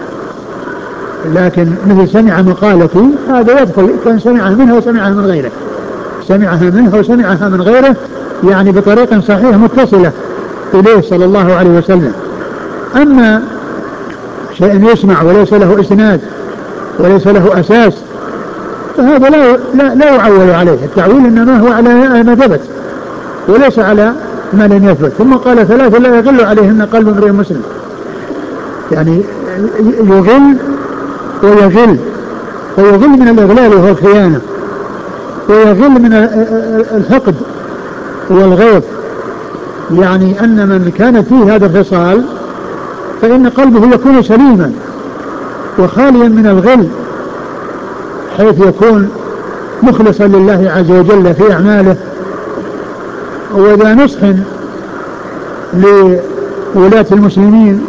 لكن مثل سمع مقالتي هذا يدخل كان سمعها منه وسمعها من غيره، سمعها منه وسمعها من غيره، يعني بطريقة صحيحة متصلة إليه صلى الله عليه وسلم. أما شيء يسمع وليس له إسناد وليس له أساس، فهذا لا, لا, لا يعول عليه، التعويل إنما هو على ما ثبت وليس على ما لم يثبت. ثم قال: ثلاثة لا يغل عليهن قلب امرئ مسلم، يعني يغل ويغل، ويغل من الإغلال وهو الخيانة، ويغل من الحقد والغيظ، يعني أن من كانت فيه هذا الخصال فإن قلبه يكون سليما وخاليا من الغل، حيث يكون مخلصا لله عز وجل في أعماله. وإذا نصح لولاة المسلمين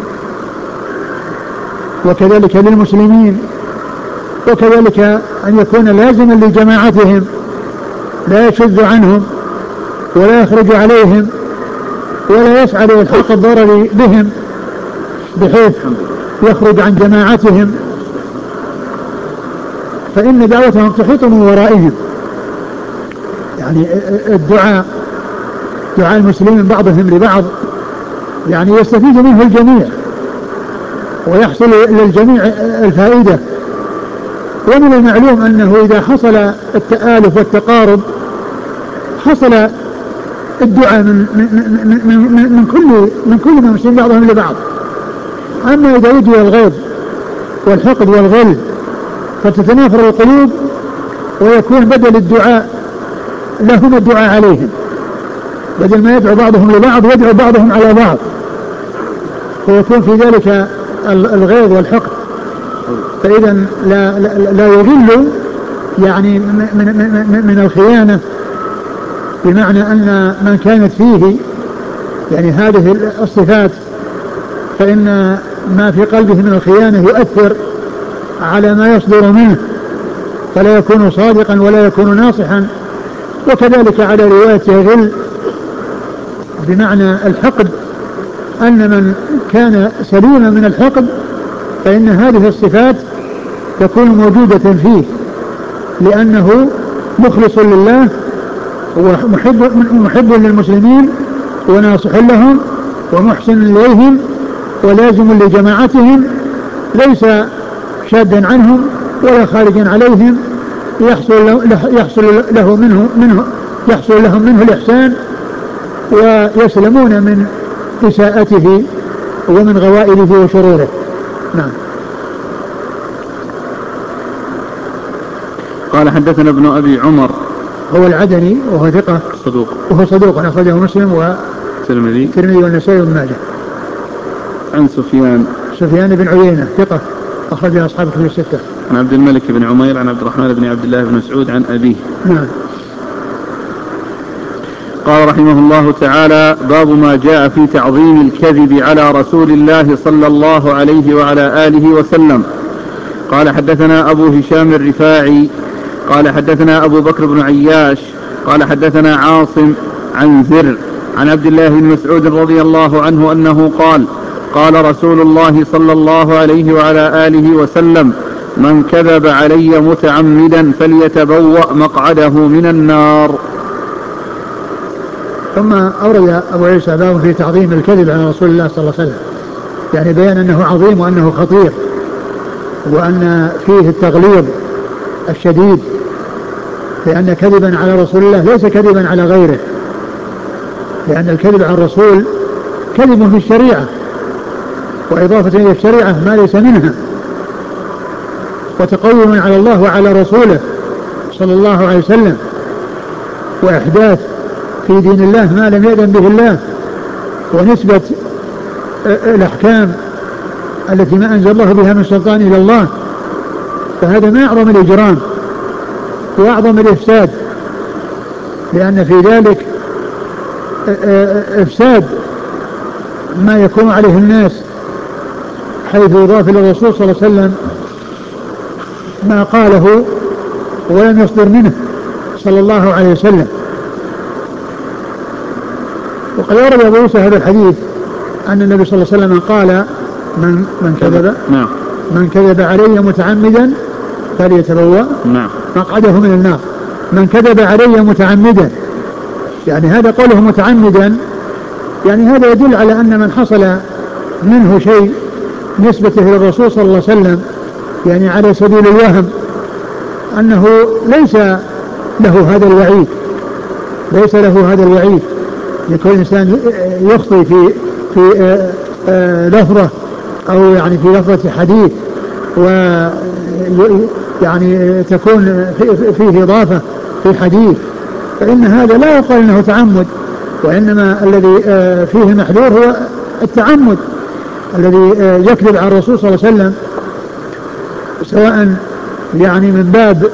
وكذلك للمسلمين، وكذلك أن يكون لازما لجماعتهم، لا يشذ عنهم ولا يخرج عليهم ولا يسعى لإلحاق الضرر بهم بحيث يخرج عن جماعتهم، فإن دعوتهم تحيط من ورائهم. يعني الدعاء دعاء المسلمين بعضهم لبعض يعني يستفيد منه الجميع ويحصل للجميع الفائدة. ومن المعلوم أنه إذا حصل التآلف والتقارب حصل الدعاء من, من, من, من, من كل من كل المسلمين بعضهم لبعض. أما إذا وجد الغيظ والحقد والغل فتتنافر القلوب، ويكون بدل الدعاء لهم الدعاء عليهم، بدل ما يدعو بعضهم لبعض يدعو بعضهم على بعض، فيكون في ذلك الغيظ والحقد. فإذا لا, لا, لا يغل يعني من, من, من الخيانة، بمعنى أن من كانت فيه يعني هذه الصفات فإن ما في قلبه من الخيانة يؤثر على ما يصدر منه، فلا يكون صادقا ولا يكون ناصحا. وكذلك على رواية غل بمعنى الحقد، أن من كان سليما من الحقد فإن هذه الصفات تكون موجودة فيه، لأنه مخلص لله ومحب محب للمسلمين وناصح لهم ومحسن إليهم ولازم لجماعتهم، ليس شادا عنهم ولا خارجا عليهم يحصل له, يحصل له منه, منه يحصل لهم منه الإحسان ويسلمون من إساءته ومن غوائله وشروره. نعم. قال حدثنا ابن أبي عمر هو العدني وهو ثقة صدوق وهو صدوق أخرجه مسلم والترمذي والنسائي وابن ماجه. عن سفيان سفيان بن عيينة ثقة أخرجه أصحاب الكتب الستة. عن عبد الملك بن عمير عن عبد الرحمن بن عبد الله بن مسعود عن أبيه. نعم. قال رحمه الله تعالى: باب ما جاء في تعظيم الكذب على رسول الله صلى الله عليه وعلى آله وسلم. قال حدثنا أبو هشام الرفاعي قال حدثنا أبو بكر بن عياش قال حدثنا عاصم عن زر عن عبد الله بن مسعود رضي الله عنه أنه قال: قال رسول الله صلى الله عليه وعلى آله وسلم: من كذب علي متعمدا فليتبوأ مقعده من النار. ثم أورد أبو عيسى باب في تعظيم الكذب على رسول الله صلى الله عليه وسلم، يعني بيان أنه عظيم وأنه خطير وأن فيه التغليظ الشديد، لأن كذبا على رسول الله ليس كذبا على غيره، لأن الكذب على الرسول كذب في الشريعة وإضافة إلى الشريعة ما ليس منها، وتقوم على الله وعلى رسوله صلى الله عليه وسلم، وإحداث في دين الله ما لم يأذن به الله، ونسبة الأحكام التي ما أنزل الله بها من سلطان إلى الله، فهذا ما أعظم الإجرام وأعظم الإفساد، لأن في ذلك إفساد ما يكون عليه الناس، حيث يضاف إلى الرسول صلى الله عليه وسلم ما قاله ولم يصدر منه صلى الله عليه وسلم. وقد ورد أبو موسى هذا الحديث أن النبي صلى الله عليه وسلم قال: من, من كذب من كذب علي متعمدا فليتبوأ مقعده من النار. من كذب علي متعمدا، يعني هذا قوله متعمدا، يعني هذا يدل على أن من حصل منه شيء نسبته إلى الرسول صلى الله عليه وسلم، يعني على سبيل الوهم، أنه ليس له هذا الوعيد ليس له هذا الوعيد يكون الإنسان يخطي في في لفظة أو يعني في لفظة حديث ويعني تكون فيه إضافة في حديث، فإن هذا لا يقال أنه تعمد، وإنما الذي فيه المحذور هو التعمد الذي يكذب على الرسول صلى الله عليه وسلم، سواء يعني من باب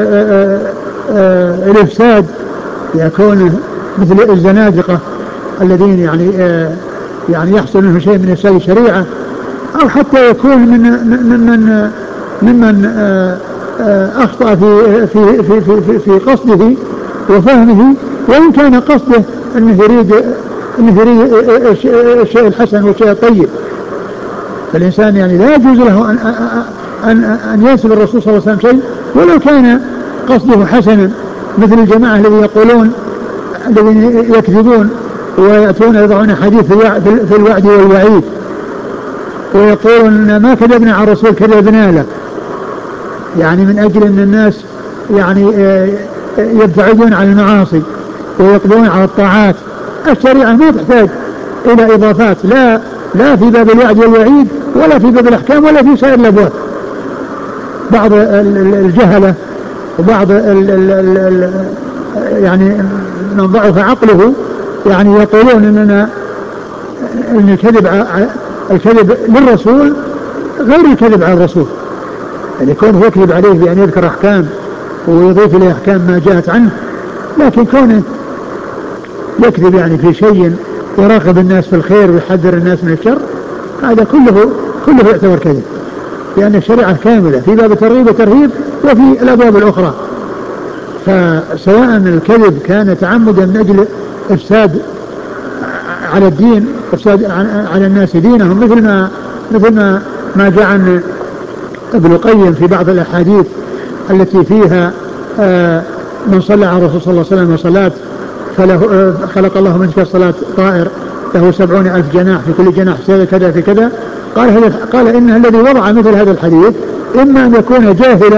الإفساد يكون مثل الزنادقة الذين يعني يعني يحصل منه شيء من إفساد الشريعة، أو حتى يكون من ممن ممن أخطأ في في في في, في قصده وفهمه، وإن كان قصده أنه يريد أنه يريد الشيء الحسن والشيء الطيب. فالإنسان يعني لا يجوز له أن أن أن ينسب الرسول صلى الله عليه وسلم شيء ولو كان قصده حسنا، مثل الجماعة الذين يقولون الذين يكذبون ويأتون يضعون حديث في الوعد والوعيد ويقولون ما كذبنا على الرسول كذبنا له، يعني من أجل أن الناس يعني يبتعدون عن المعاصي ويقبلون على الطاعات. الشريعة ما تحتاج إلى إضافات، لا لا في باب الوعد والوعيد ولا في باب الأحكام ولا في سائر الأبواب. بعض الجهلة وبعض ال ال ال يعني من ضعف عقله يعني يقولون إننا إن الكذب الكذب للرسول غير الكذب على الرسول، يعني كونه يكذب عليه بأن يذكر أحكام ويضيف إليه أحكام ما جاءت عنه، لكن كونه يكذب يعني في شيء يراقب الناس في الخير ويحذر الناس من الشر، هذا كله كله يعتبر كذب، لأن الشريعة كاملة في باب الترغيب والترهيب وفي الأبواب الأخرى. فسواء الكذب كان تعمدا من أجل إفساد على الدين، إفساد على الناس دينهم، مثل ما مثل ما ما جاء عن ابن القيم في بعض الأحاديث التي فيها من صلى على الرسول صلى الله عليه وسلم صلاة فله خلق الله من تلك الصلاة طائر له سبعون ألف جناح في كل جناح كذا في كذا. قال قال إن الذي وضع مثل هذا الحديث إما أن يكون جاهلا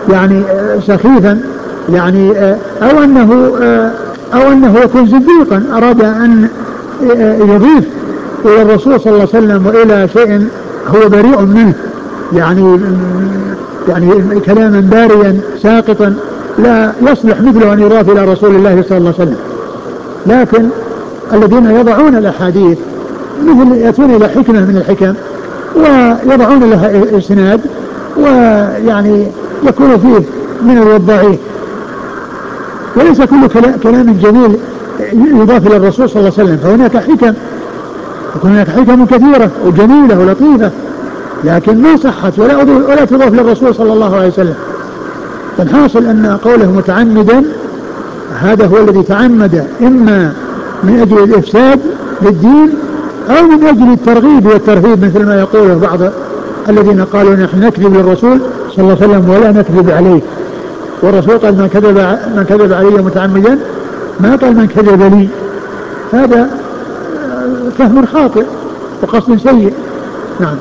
يعني سخيفا يعني أو أنه أو أنه يكون زنديقا أراد أن يضيف إلى الرسول صلى الله عليه وسلم وإلى شيء هو بريء منه، يعني يعني كلاما باريا ساقطا لا يصلح مثله أن يضاف إلى رسول الله صلى الله عليه وسلم. لكن الذين يضعون الأحاديث مثل يأتون إلى حكمة من الحكم ويضعون لها إسناد ويعني يكون فيه من الضعيف، وليس كل كلام جميل يضاف إلى الرسول صلى الله عليه وسلم، فهناك حكم هناك حكم كثيرة وجميلة ولطيفة لكن ما صحت ولا ولا تضاف للرسول صلى الله عليه وسلم. فالحاصل أن قوله متعمدا هذا هو الذي تعمد إما من أجل الإفساد للدين أو من أجل الترغيب والترهيب مثل ما يقوله بعض الذين قالوا نحن نكذب للرسول صلى الله عليه وسلم ولا نكذب عليه، والرسول قال من كذب من كذب علي متعمدا ما قال من كذب لي. هذا فهم خاطئ وقصد سيء. نعم.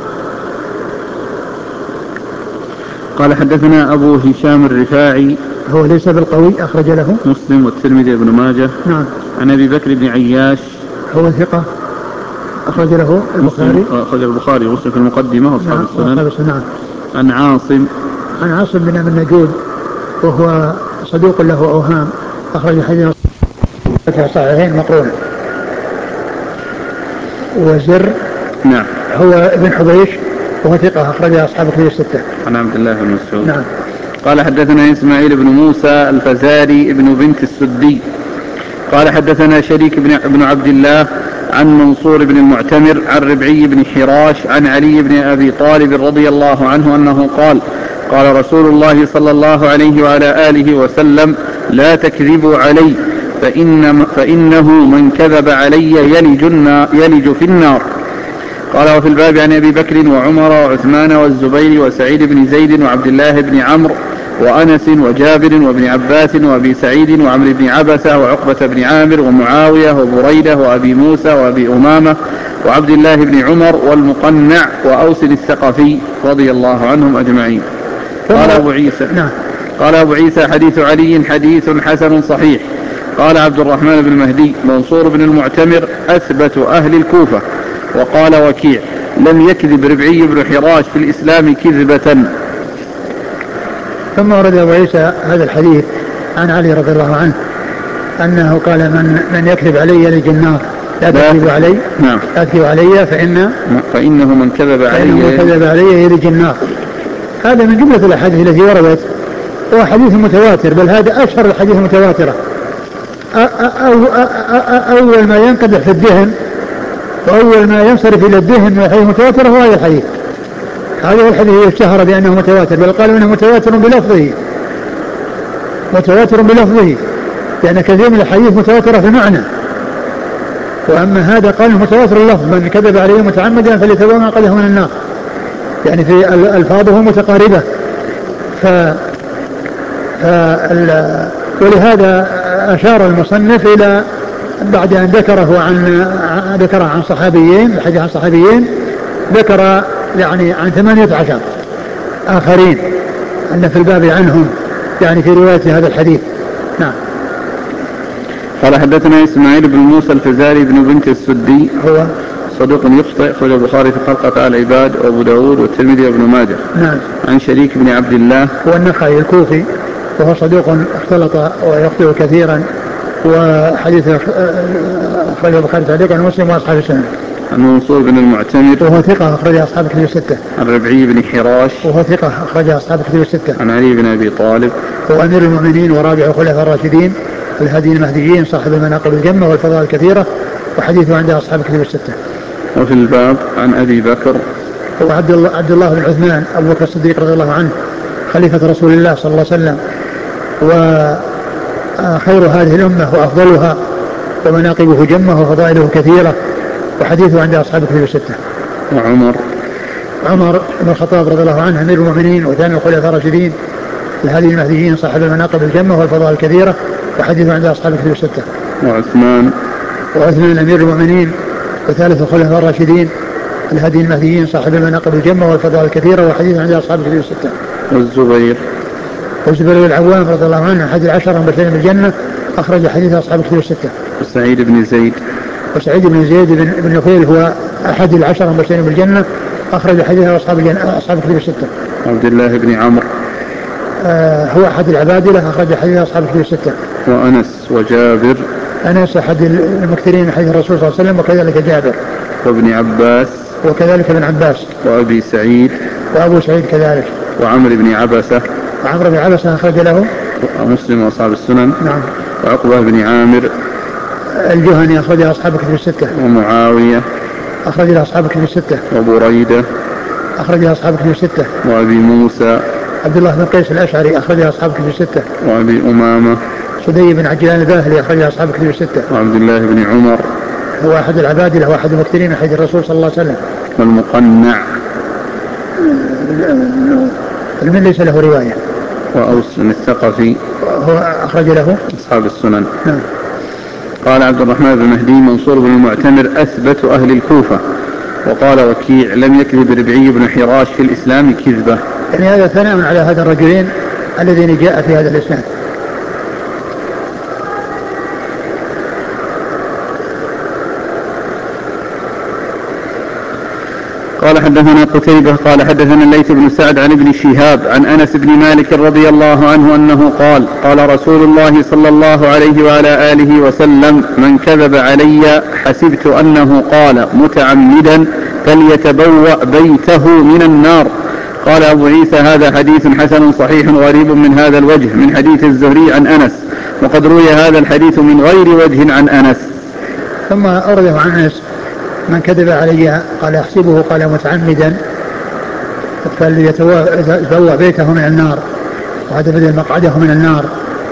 قال حدثنا أبو هشام الرفاعي هو ليس بالقوي أخرج له مسلم والترمذي وابن ماجه. نعم. عن أبي بكر بن عياش هو ثقة أخرج له البخاري أخرج البخاري ومسلم في المقدمة وأصحاب السنن. نعم. عن عاصم عن عاصم بن أبي النجود وهو صدوق له أوهام أخرج حديث في الصحيحين مقرونا. وزر نعم هو ابن حبيش وهو ثقة أخرج أصحاب الكتب الستة. عن عبد الله بن مسعود. نعم. قال حدثنا إسماعيل بن موسى الفزاري ابن بنت السدي قال حدثنا شريك بن عبد الله عن منصور بن المعتمر عن ربعي بن حراش عن علي بن أبي طالب رضي الله عنه أنه قال قال رسول الله صلى الله عليه وعلى آله وسلم لا تكذبوا علي فإن فإنه من كذب علي يلج, يلج في النار. قال وفي الباب عن أبي بكر وعمر وعثمان والزبير وسعيد بن زيد وعبد الله بن عمرو وأنس وجابر وابن عباس وأبي سعيد وعمر بن عبسة وعقبة بن عامر ومعاوية وبريدة وأبي موسى وأبي أمامة وعبد الله بن عمر والمقنع وأوس الثقفي رضي الله عنهم أجمعين. قال أبو عيسى نعم. قال أبو عيسى حديث علي حديث حسن صحيح. قال عبد الرحمن بن مهدي منصور بن المعتمر أثبت أهل الكوفة. وقال وكيع لم يكذب ربعي بن حراش في الإسلام كذبة. ثم ورد أبو عيسى هذا الحديث عن علي رضي الله عنه أنه قال من, من يكذب علي يلج النار لا تكذب علي نعم. لا تكذب علي فإن فإنه من كذب علي من كذب علي يلج النار. هذا من جملة الأحاديث التي وردت هو حديث متواتر، بل هذا أشهر الحديث المتواترة. أول ما ينقدح في الدهن وأول ما ينصرف إلى الدهن من الحديث المتواتر هو هذا الحديث. هذا الحديث اشتهر بأنه متواتر، بل قالوا أنه متواتر بلفظه متواتر بلفظه لأن كثير من الحديث متواترة في معنى، وأما هذا قال متواتر اللفظ من كذب عليه متعمدا فليتبوأ مقعده من النار، يعني في ألفاظه متقاربة. ف... ولهذا أشار المصنف إلى بعد أن ذكره عن ذكر عن صحابيين الحديث عن صحابيين ذكر يعني عن ثمانية عشر آخرين أن في الباب عنهم يعني في رواية هذا الحديث. نعم. قال حدثنا إسماعيل بن موسى الفزاري بن بنت السدي هو صدوق يخطئ أخرج البخاري في خلق أفعال العباد وأبو داود والترمذي وابن ماجه. نعم. عن شريك بن عبد الله هو النخعي الكوفي وهو صدوق اختلط ويخطئ كثيرا وحديث أخرج البخاري تعليقا ومسلم وأصحاب السنن. عن منصور بن المعتمر وهو ثقة أخرج أصحاب الكتب الستة. عن ربعي بن حراش وهو ثقة أخرج أصحاب الكتب الستة. عن علي بن أبي طالب هو أمير المؤمنين ورابع الخلفاء الراشدين الهادي المهديين صاحب المناقب الجمة والفضائل الكثيرة وحديثه عند أصحاب الكتب الستة. وفي الباب عن أبي بكر هو عبد الله, عبد الله بن عثمان أبو بكر الصديق رضي الله عنه خليفة رسول الله صلى الله عليه وسلم وخير هذه الأمة وأفضلها ومناقبه جمة وفضائله كثيرة وحديثه عند أصحاب الكتب الستة. وعمر عمر بن الخطاب رضي الله عنه أمير المؤمنين وثاني الخلفاء الراشدين الهادي المهديين صاحب المناقب الجمة والفضائل الكثيرة وحديثه عند أصحاب الكتب الستة. وعثمان وعثمان أمير المؤمنين وثالث الخلفاء الراشدين الهادي المهديين صاحب المناقب الجمة والفضائل الكثيرة وحديثه عند أصحاب الكتب الستة. والزبير والزبير بن العوام رضي الله عنه أحد العشرة المبشرين بالجنة أخرج حديث أصحاب الكتب الستة. وسعيد بن زيد وسعيد بن زيد بن, بن نفيل هو أحد العشرة المبشرين بالجنة أخرج حديث أصحاب الجنة أصحاب الكتب الستة. عبد الله بن عمرو آه هو أحد العبادلة أخرج حديث أصحاب الكتب الستة. وأنس وجابر. أنس أحد المكثرين من حديث الرسول صلى الله عليه وسلم وكذلك جابر. وابن عباس. وكذلك ابن عباس. وأبي سعيد. وأبو سعيد كذلك. وعمر بن عبسة. وعمر بن عبسة أخرج له ومسلم وأصحاب السنن. نعم. وعقبة بن عامر الجهني أخرج أصحاب الكتب الستة. ومعاوية أخرج له أصحاب الكتب الستة. وبريدة أخرج له أصحاب الكتب الستة. وأبي موسى عبد الله بن قيس الأشعري أخرج له أصحاب الكتب الستة. وأبي أمامة سدي بن عجلان الباهلي أخرج له أصحاب الكتب الستة. وعبد الله بن عمر هو أحد العبادلة هو أحد المكثرين من حديث الرسول صلى الله عليه وسلم. والمقنع من ليس له رواية. وأوس الثقفي هو أخرج له أصحاب السنن. نعم. قال عبد الرحمن بن مهدي منصور بن المعتمر أثبت أهل الكوفة. وقال وكيع لم يكذب ربعي بن حراش في الإسلام كذبة. يعني هذا ثناء على هذا الرجلين الذين جاء في هذا الإسلام. قال حدثنا قتيبة قال حدثنا الليث بن سعد عن ابن شهاب عن أنس بن مالك رضي الله عنه أنه قال قال رسول الله صلى الله عليه وعلى آله وسلم من كذب علي حسبت أنه قال متعمدا فليتبوأ بيته من النار. قال أبو عيسى هذا حديث حسن صحيح غريب من هذا الوجه من حديث الزهري عن أنس وقد روي هذا الحديث من غير وجه عن أنس. ثم أورده عن أنس من كذب علي قال أحسبه قال متعمدا فليتبوأ بيته من النار وهذا بدل مقعده من النار.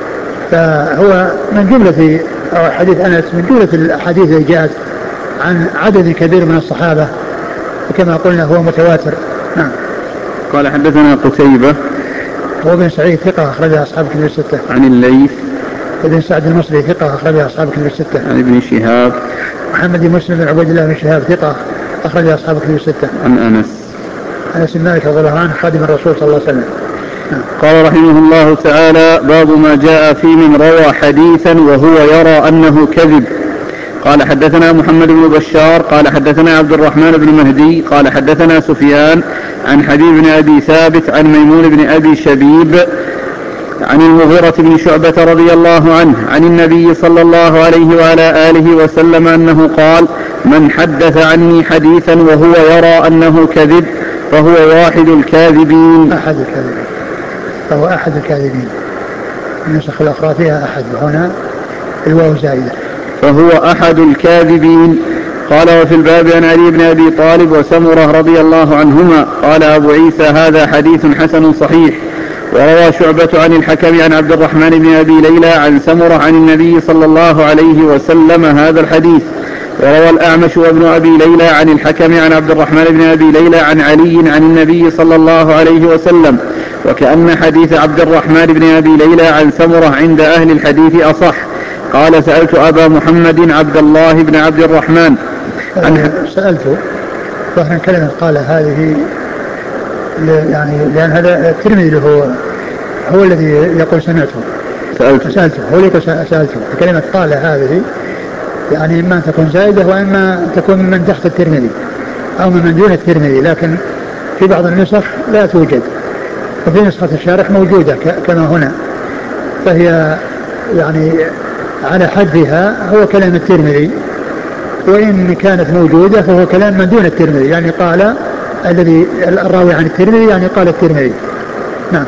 فهو من جملة أو حديث أنس من جملة الأحاديث اللي جاءت عن عدد كبير من الصحابة وكما قلنا هو متواتر. نعم. قال حدثنا قتيبة هو بن سعيد ثقة أخرج أصحاب الكتب الستة. عن الليث بن سعد المصري ثقة أخرج أصحاب الكتب الستة. عن ابن شهاب محمد بن مسلم بن عبيد الله بن شهاب ثقة أخرج أصحاب الكتب الستة. عن أنس أنس بن مالك رضي الله عنه خادم الرسول صلى الله عليه وسلم. قال رحمه الله تعالى باب ما جاء في من روى حديثا وهو يرى أنه كذب. قال حدثنا محمد بن بشار قال حدثنا عبد الرحمن بن مهدي قال حدثنا سفيان عن حبيب بن أبي ثابت عن ميمون بن أبي شبيب عن المغيرة بن شعبة رضي الله عنه عن النبي صلى الله عليه وعلى آله وسلم أنه قال من حدث عني حديثا وهو يرى أنه كذب فهو واحد الكاذبين. أحد الكاذبين فهو أحد الكاذبين. النسخ الأخرى فيها أحد وهنا الواو زائدة فهو أحد الكاذبين. قال وفي الباب عن علي بن أبي طالب وسمرة رضي الله عنهما. قال أبو عيسى هذا حديث حسن صحيح. وروى شعبة عن الحكم عن عبد الرحمن بن أبي ليلى عن سمرة عن النبي صلى الله عليه وسلم هذا الحديث. وروى الأعمش وابن أبي ليلى عن الحكم عن عبد الرحمن بن أبي ليلى عن علي عن النبي صلى الله عليه وسلم. وكأن حديث عبد الرحمن بن أبي ليلى عن سمرة عند أهل الحديث أصح. قال سألت أبا محمد عبد الله بن عبد الرحمن عن سألته فهنا كلمة قال هذه يعني لأن هذا الترمذي هو هو الذي يقول سمعته سألته, سألته. هو يقول سألته. كلمة قال هذه يعني إما تكون زائدة وإما تكون من تحت الترمذي أو من دون الترمذي لكن في بعض النسخ لا توجد وفي نسخة الشارح موجودة كما هنا فهي يعني على حدها هو كلام الترمذي وإن كانت موجودة فهو كلام من دون الترمذي يعني قال الذي الراوي عن الترمذي يعني قال الترمذي. نعم.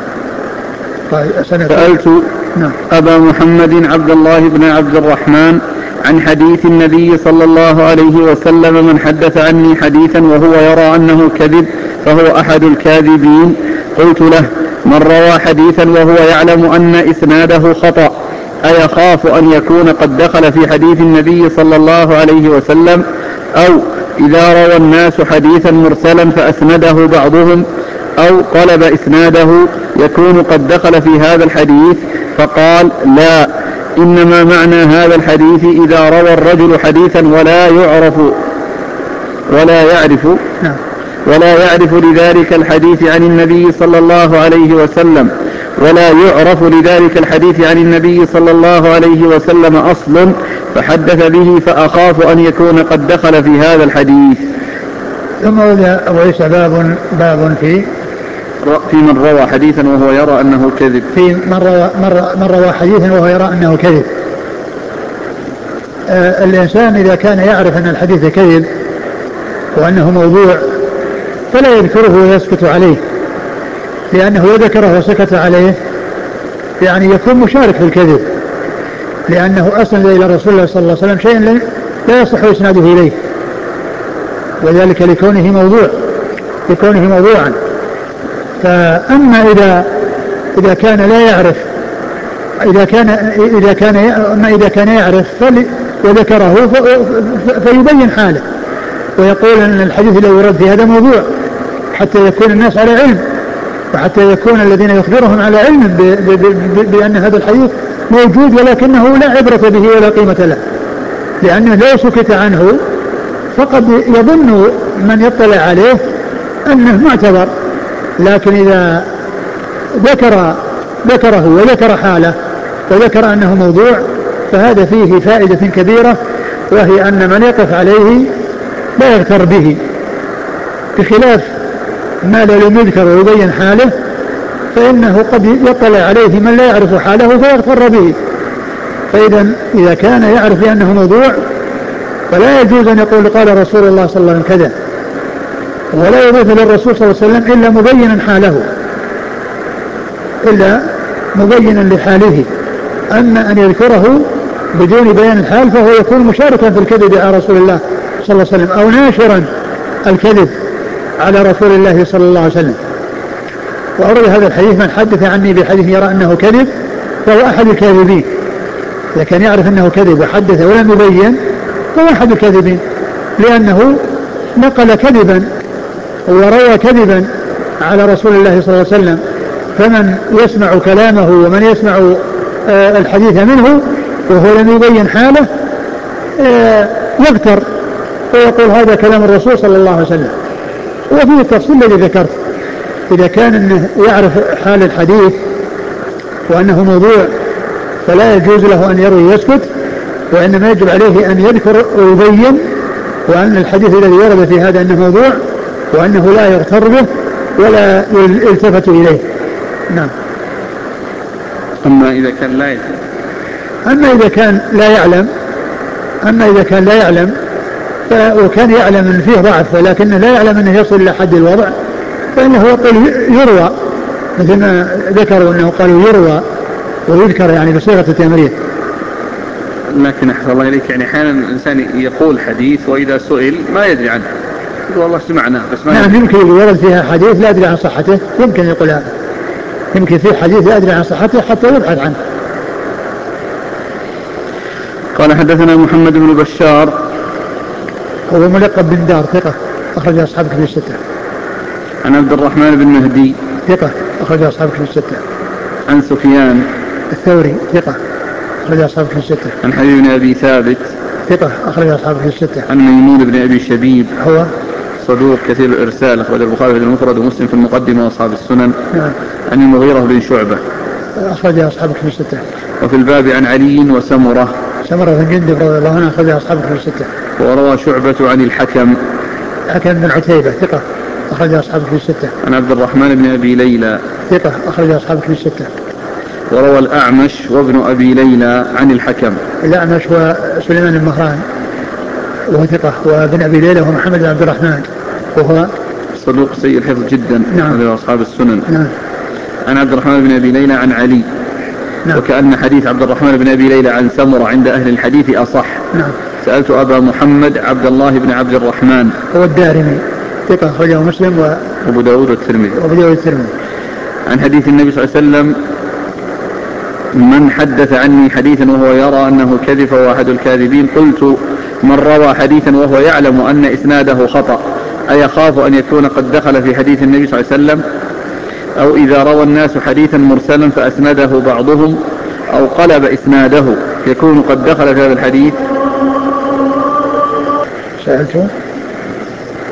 سألت نعم. أبا محمد عبد الله بن عبد الرحمن عن حديث النبي صلى الله عليه وسلم من حدث عني حديثا وهو يرى أنه كذب فهو أحد الكاذبين. قلت له من روى حديثا وهو يعلم أن إسناده خطأ أيخاف أن يكون قد دخل في حديث النبي صلى الله عليه وسلم أو إذا روى الناس حديثا مرسلا فأسنده بعضهم أو طلب إسناده يكون قد دخل في هذا الحديث. فقال لا إنما معنى هذا الحديث إذا روى الرجل حديثا ولا يعرف ولا يعرف ولا يعرف لذلك الحديث عن النبي صلى الله عليه وسلم ولا يعرف لذلك الحديث عن النبي صلى الله عليه وسلم أصل فحدث به فأخاف أن يكون قد دخل في هذا الحديث. ثم أبو عيسى باب باب في في من روى حديثا وهو يرى أنه كذب في من روى, من روى حديثا وهو يرى أنه كذب. آه الإنسان إذا كان يعرف أن الحديث كذب وأنه موضوع فلا يذكره ويسكت عليه، لأنه يذكره وسكت عليه يعني يكون مشارك في الكذب، لأنه أسند إلى رسول الله صلى الله عليه وسلم شيئا لا يصح إسناده إليه، وذلك لكونه موضوع لكونه موضوعا. فأما إذا إذا كان لا يعرف إذا كان إذا كان أما إذا كان يعرف وذكره فيبين حاله ويقول أن الحديث الذي يرد في هذا موضوع حتى يكون الناس على علم، وحتى يكون الذين يخبرهم على علم بأن هذا الحديث موجود ولكنه لا عبرة به ولا قيمة له، لأنه لو سكت عنه فقد يظن من يطلع عليه أنه معتبر. لكن إذا ذكر ذكره وذكر حاله وذكر أنه موضوع فهذا فيه فائدة كبيرة، وهي أن من يقف عليه لا يغتر به، بخلاف ما لم يذكر ويبين حاله فإنه قد يطلع عليه من لا يعرف حاله فيغتر به. فإذا إذا كان يعرف بأنه موضوع فلا يجوز أن يقول قال رسول الله صلى الله عليه وسلم كذا، ولا يضيف للرسول صلى الله عليه وسلم إلا مبينا حاله إلا مبينا لحاله. أما أن يذكره بدون بيان الحال فهو يكون مشاركا في الكذب على رسول الله صلى الله عليه وسلم أو ناشرا الكذب على رسول الله صلى الله عليه وسلم. وأورد هذا الحديث من حدث عني بحديث يرى أنه كذب فهو أحد الكاذبين. إذا كان يعرف أنه كذب وحدث ولم يبين فهو أحد الكاذبين، لأنه نقل كذبا وروى كذبا على رسول الله صلى الله عليه وسلم. فمن يسمع كلامه ومن يسمع آه الحديث منه وهو لم يبين حاله آه يغتر ويقول هذا كلام الرسول صلى الله عليه وسلم. وفيه التفصيل الذي ذكرت، إذا كان أنه يعرف حال الحديث وأنه موضوع فلا يجوز له أن يروي ويسكت، وإنما يجب عليه أن يذكر ويبين وأن الحديث الذي ورد في هذا أنه موضوع وأنه لا يغتر به ولا يلتفت إليه. نعم. أما إذا كان لا يعلم أما إذا كان لا يعلم أما إذا كان لا يعلم وكان يعلم أن فيه ضعف ولكنه لا يعلم أنه يصل إلى حد الوضع فإنه يقول يروى، مثل ما ذكروا أنه قالوا يروى ويذكر يعني بصيغة التمريض. لكن أحسن الله إليك يعني أحيانا الإنسان يقول حديث وإذا سئل ما يدري عنه يقول والله سمعنا بس ما نعم. يمكن يورد فيها حديث لا أدري عن صحته، يمكن يقول هذا، يمكن فيه حديث لا أدري عن صحته حتى يبحث عنه. قال حدثنا محمد بن بشار هو ملقب بن دار ثقة أخرج أصحاب كتب الستة. عن عبد الرحمن بن مهدي ثقة أخرج أصحاب كتب الستة. عن سفيان الثوري ثقة أخرج أصحاب كتب الستة. عن حبيب بن أبي ثابت ثقة أخرج أصحاب كتب الستة. عن ميمون بن أبي شبيب هو صدوق كثير الإرسال أخرج البخاري في المفرد ومسلم في المقدمة وأصحاب السنن. نعم. عن المغيرة بن شعبة أخرج أصحاب كتب الستة. وفي الباب عن علي وسمرة سمرة بن جندب رضي الله عنه أخرج أصحاب كتب الستة. وروى شعبة عن الحكم الحكم بن عتيبة ثقة أخرج أصحاب كتب الستة. عن عبد الرحمن بن أبي ليلى ثقة أخرج أصحاب كتب الستة. وروى الأعمش وابن أبي ليلى عن الحكم. الأعمش وسليمان المهران وهو ثقة، وابن أبي ليلى هو محمد بن عبد الرحمن وهو صدوق سيء الحفظ جدا. نعم. أصحاب السنن. نعم. عن عبد الرحمن بن أبي ليلى عن علي. نعم. وكأن حديث عبد الرحمن بن أبي ليلى عن سمرة عند أهل الحديث أصح. نعم. سألت أبا محمد عبد الله بن عبد الرحمن هو الدارمي ثقة أخرجه مسلم وأبو داود والترمذي. وأبو داود والترمذي. عن حديث النبي صلى الله عليه وسلم من حدث عني حديثا وهو يرى أنه كذب فهو أحد الكاذبين. قلت من روى حديثا وهو يعلم أن إسناده خطأ أيخاف أن يكون قد دخل في حديث النبي صلى الله عليه وسلم؟ أو إذا روى الناس حديثا مرسلا فأسنده بعضهم أو قلب إسناده يكون قد دخل في هذا الحديث؟ سألته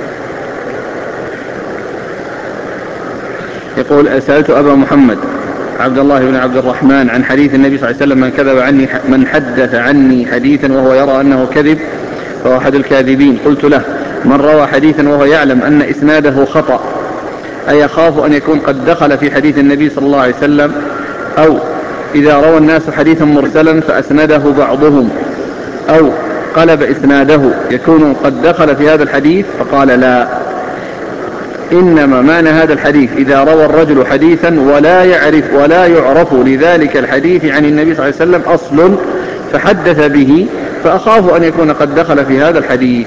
يقول سألت أبا محمد عبد الله بن عبد الرحمن عن حديث النبي صلى الله عليه وسلم: من كذب عني من حدث عني حديثا وهو يرى أنه كذب فهو أحد الكاذبين. قلت له: من روى حديثا وهو يعلم أن إسناده خطأ أيخاف أن يكون قد دخل في حديث النبي صلى الله عليه وسلم؟ أو إذا روى الناس حديثا مرسلا فأسنده بعضهم أو قلب إسناده يكون قد دخل في هذا الحديث؟ فقال: لا، إنما معنى هذا الحديث إذا روى الرجل حديثا ولا يعرف ولا يعرف لذلك الحديث عن النبي صلى الله عليه وسلم أصل فحدث به فأخاف أن يكون قد دخل في هذا الحديث.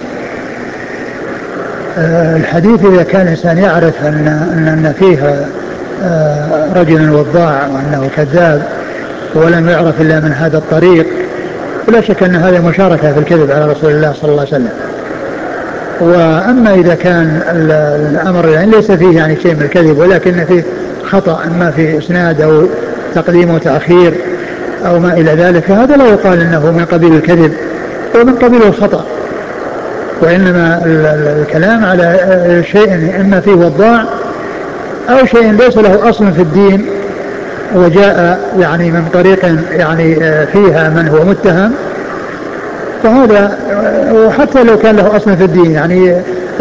الحديث إذا كان الإنسان يعرف أن, أن فيه رجل وضاع وأنه كذاب ولم يعرف إلا من هذا الطريق، ولا شك أن هذا مشاركة في الكذب على رسول الله صلى الله عليه وسلم. وأما إذا كان الأمر يعني ليس فيه يعني شيء من الكذب ولكن فيه خطأ إما في إسناد أو تقديم وتأخير أو ما إلى ذلك، فهذا لا يقال أنه من قبيل الكذب ومن قبيل الخطأ، وإنما الكلام على شيء إما فيه وضاع أو شيء ليس له أصل في الدين وجاء يعني من طريق يعني فيها من هو متهم، فهذا وحتى لو كان له أصل في الدين يعني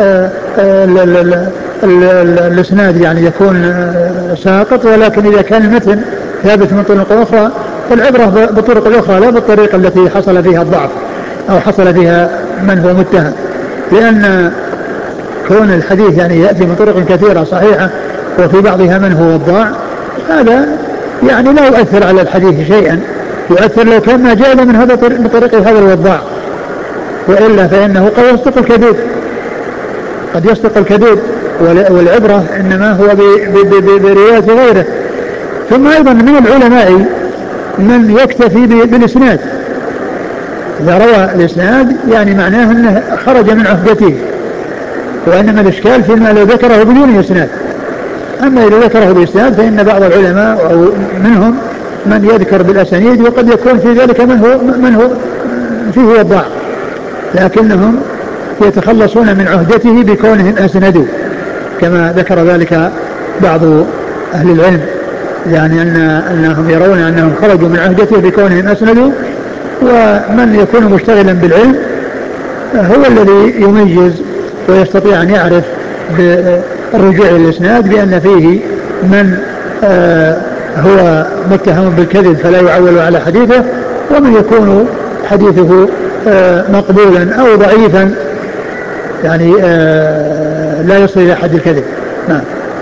الإسناد يعني يكون ساقط، ولكن إذا كان المتن ثابت من طرق أخرى فالعبرة بالطرق الأخرى لا بالطريقة التي حصل فيها الضعف أو حصل فيها من هو متهم، لأن كون الحديث يعني يأتي من طرق كثيرة صحيحة وفي بعضها من هو الضاع هذا يعني لا يؤثر على الحديث شيئا، يؤثر لو كان ما جاء من هذا من طريق هذا الوضاع، وإلا فإنه قد يصدق الكذب قد يصدق الكذب والعبرة إنما هو برواية غيره. ثم أيضا من العلماء من يكتفي بالإسناد، إذا روى الإسناد يعني معناه أنه خرج من عهدته، وإنما الإشكال فيما لو ذكره بدون إسناد. أما إذا ذكره بالإسناد فإن بعض العلماء أو منهم من يذكر بالأسانيد وقد يكون في ذلك من هو, من هو فيه وضاع، لكنهم يتخلصون من عهدته بكونهم أسندوا، كما ذكر ذلك بعض أهل العلم، يعني أن أنهم يرون أنهم خرجوا من عهدته بكونهم أسندوا. ومن يكون مشتغلا بالعلم هو الذي يميز ويستطيع أن يعرف بالرجوع للإسناد بأن فيه من آه هو متهم بالكذب فلا يعول على حديثه، ومن يكون حديثه آه مقبولا أو ضعيفا يعني آه لا يصل إلى حد الكذب. نعم.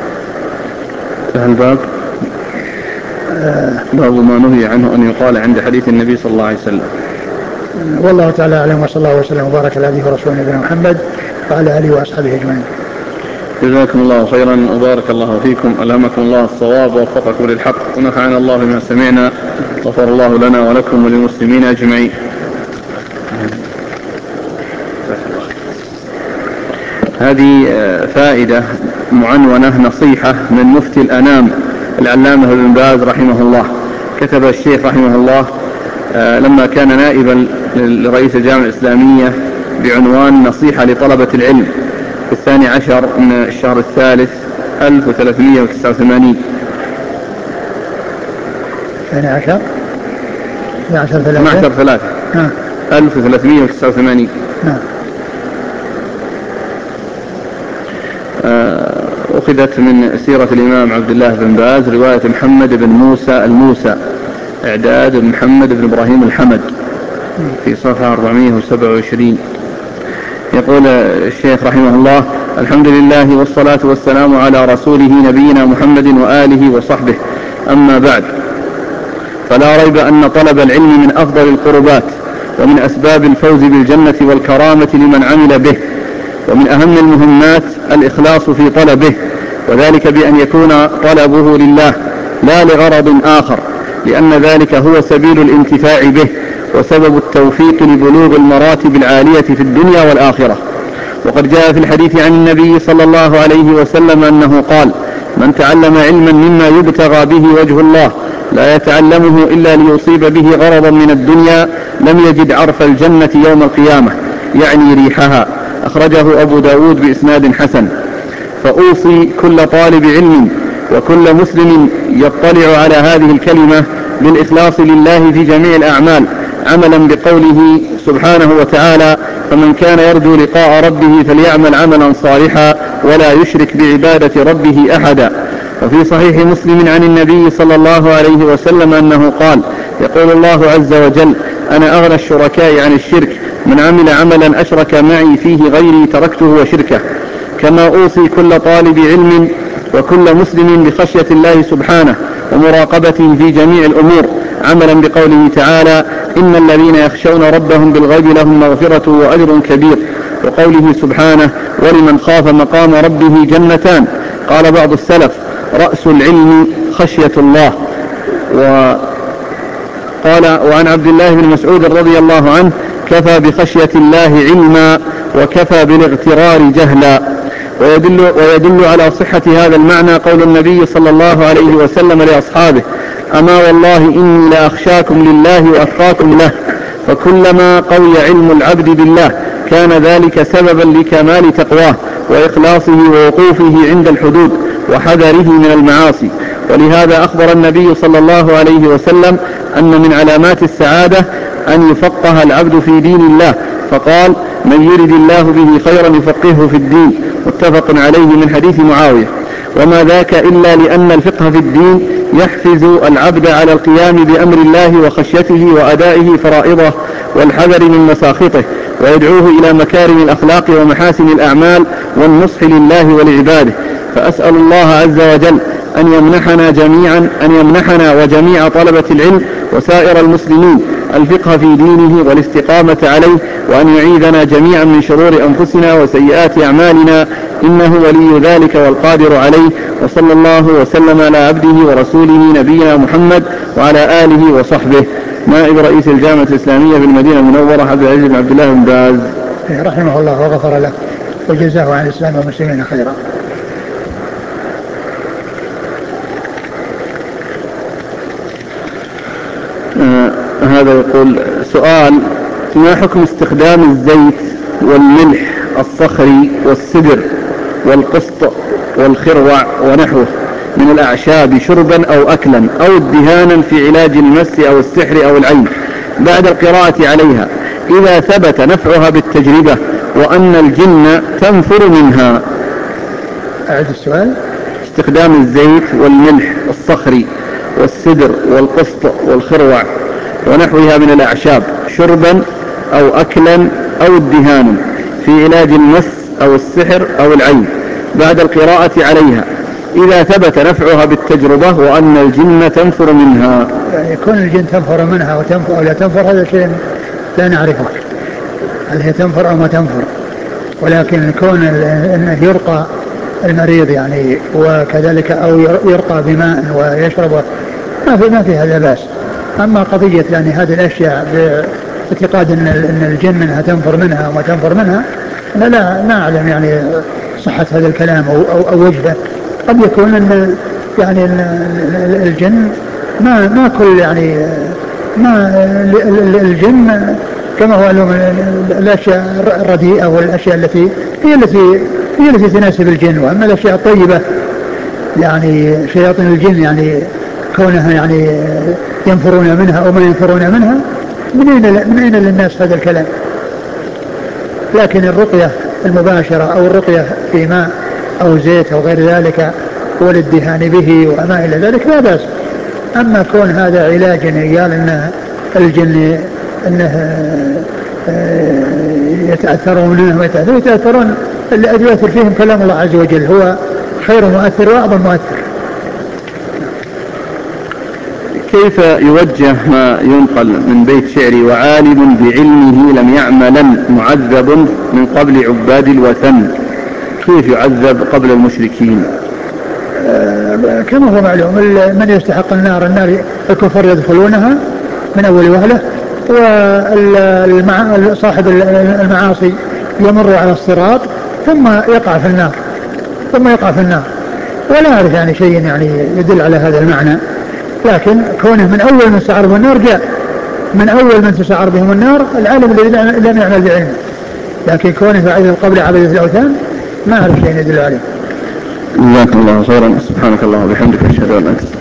الباب باب ما نهي عنه أن يقال عند حديث النبي صلى الله عليه وسلم. والله تعالى أعلم، وصلى الله وسلم وبارك على عبده ورسوله نبينا محمد وعلى آله وأصحابه أجمعين. جزاكم الله خيرا وبارك الله فيكم، ألهمكم الله الصواب ووفقكم للحق ونفعنا الله بما سمعنا، غفر الله لنا ولكم وللمسلمين أجمعين. هذه فائدة معنونة نصيحة من مفتي الأنام العلامة ابن باز رحمه الله. كتب الشيخ رحمه الله لما كان نائبا لرئيس الجامعة الإسلامية بعنوان نصيحة لطلبة العلم في الثاني عشر من الشهر الثالث ألف وثلاثمائة وتسعة وثمانين. الثاني عشر اثني عشر ثلاثة ألف وثلاثمائة وتسعة وثمانين. نعم. أخذت من سيرة الإمام عبد الله بن باز رواية محمد بن موسى الموسى، إعداد محمد بن إبراهيم الحمد، في صفحة أربعمائة وسبعة وعشرين. يقول الشيخ رحمه الله: الحمد لله والصلاة والسلام على رسوله نبينا محمد وآله وصحبه، أما بعد، فلا ريب أن طلب العلم من أفضل القربات ومن أسباب الفوز بالجنة والكرامة لمن عمل به، ومن أهم المهمات الإخلاص في طلبه، وذلك بأن يكون طلبه لله لا لغرض آخر، لأن ذلك هو سبيل الانتفاع به وسبب التوفيق لبلوغ المراتب العالية في الدنيا والآخرة. وقد جاء في الحديث عن النبي صلى الله عليه وسلم أنه قال: من تعلم علما مما يبتغى به وجه الله لا يتعلمه إلا ليصيب به غرضا من الدنيا لم يجد عرف الجنة يوم القيامة، يعني ريحها. أخرجه أبو داود بإسناد حسن. فأوصي كل طالب علم وكل مسلم يطلع على هذه الكلمة بالإخلاص لله في جميع الأعمال، عملا بقوله سبحانه وتعالى: فمن كان يرجو لقاء ربه فليعمل عملا صالحا ولا يشرك بعبادة ربه أحدا. وفي صحيح مسلم عن النبي صلى الله عليه وسلم أنه قال: يقول الله عز وجل: أنا أغنى الشركاء عن الشرك، من عمل عملا أشرك معي فيه غيري تركته وشركه. كما أوصي كل طالب علم وكل مسلم بخشية الله سبحانه ومراقبته في جميع الأمور، عملا بقوله تعالى: إن الذين يخشون ربهم بالغيب لهم مغفرة وأجر كبير. وقوله سبحانه: ولمن خاف مقام ربه جنتان. قال بعض السلف: رأس العلم خشية الله. وقال وعن عبد الله بن مسعود رضي الله عنه: كفى بخشية الله علما وكفى بالاغترار جهلا. ويدل, ويدل على صحة هذا المعنى قول النبي صلى الله عليه وسلم لأصحابه: أما والله إني لأخشاكم لله وأتقاكم له. فكلما قوي علم العبد بالله كان ذلك سببا لكمال تقواه وإخلاصه ووقوفه عند الحدود وحذره من المعاصي. ولهذا أخبر النبي صلى الله عليه وسلم أن من علامات السعادة أن يفقه العبد في دين الله، فقال: من يرد الله به خيرا يفقهه في الدين، متفق عليه من حديث معاوية. وما ذاك إلا لأن الفقه في الدين يحفز العبد على القيام بأمر الله وخشيته وأدائه فرائضه والحذر من مساخطه، ويدعوه إلى مكارم الأخلاق ومحاسن الأعمال والنصح لله ولعباده. فأسأل الله عز وجل أن يمنحنا جميعا أن يمنحنا وجميع طلبة العلم وسائر المسلمين الفقه في دينه والاستقامة عليه، وأن يعيذنا جميعا من شرور أنفسنا وسيئات أعمالنا، إنه ولي ذلك والقادر عليه. وصلى الله وسلم على عبده ورسوله نبينا محمد وعلى آله وصحبه. نائب رئيس الجامعة الإسلامية بالمدينة المنورة عبد العزيز بن عبد الله بن باز رحمه الله وغفر له وجزاه عن الإسلام والمسلمين خيرا. آه هذا يقول: سؤال: ما حكم استخدام الزيت والملح الصخري والسدر والقسط والخروع ونحوه من الأعشاب شربا أو أكلا أو ادهانا في علاج المس أو السحر أو العين بعد القراءة عليها، إذا ثبت نفعها بالتجربة وأن الجن تنفر منها؟ أعد السؤال. استخدام الزيت والملح الصخري والسدر والقسط والخروع ونحوها من الأعشاب شربا أو أكلا أو ادهانا في علاج المس أو السحر أو العين بعد القراءة عليها، إذا ثبت نفعها بالتجربة وأن الجن تنفر منها. يعني يكون الجن تنفر منها وتنفر أو لا تنفر هذا شيء لا نعرفه، هل هي تنفر أو ما تنفر، ولكن كون أنه يرقى المريض يعني وكذلك أو يرقى بماء ويشربه ما في ما في هذا بأس. أما قضية يعني هذه الأشياء باعتقاد أن أن الجن أنها تنفر منها وما تنفر منها، أنا لا ما أعلم يعني صحة هذا الكلام أو أو, أو وجهه. قد يكون أن يعني الجن ما ما كل يعني ما الجن كما هو الأشياء الرديئة والأشياء التي هي التي هي التي تناسب الجن، وأما الأشياء الطيبة يعني شياطين الجن يعني كونها يعني ينفرون منها أو ما ينفرون منها، من أين من أين للناس هذا الكلام؟ لكن الرقية المباشرة أو الرقية في ماء أو زيت أو غير ذلك والادهان به وما إلى ذلك لا بأس. أما كون هذا علاج قال أن الجن أنه يتأثرون منه ويتأثرون، الذي يؤثر فيهم كلام الله عز وجل هو خير مؤثر وأعظم مؤثر. كيف يوجه ما ينقل من بيت شعري: وعالم بعلمه لم يعملا معذب من قبل عباد الوثن؟ كيف يعذب قبل المشركين؟ آه كما هو معلوم من يستحق النار النار الكفر يدخلونها من أول وهلة، وصاحب المعاصي يمر على الصراط ثم يقع في النار ثم يقع في النار ولا أعرف يعني شيء يعني يدل على هذا المعنى. لكن كونه من أول من سعر بهم النار جاء من أول من تسعر بهم النار العالم الذي لم يعمل بعلمه، لكن كونه فعل قبل عبادة الأوثان ما أعرف شيء يدل عليه. جزاكم الله خيرا. سبحانك اللهم وبحمدك أشهد أن لا إله إلا أنت.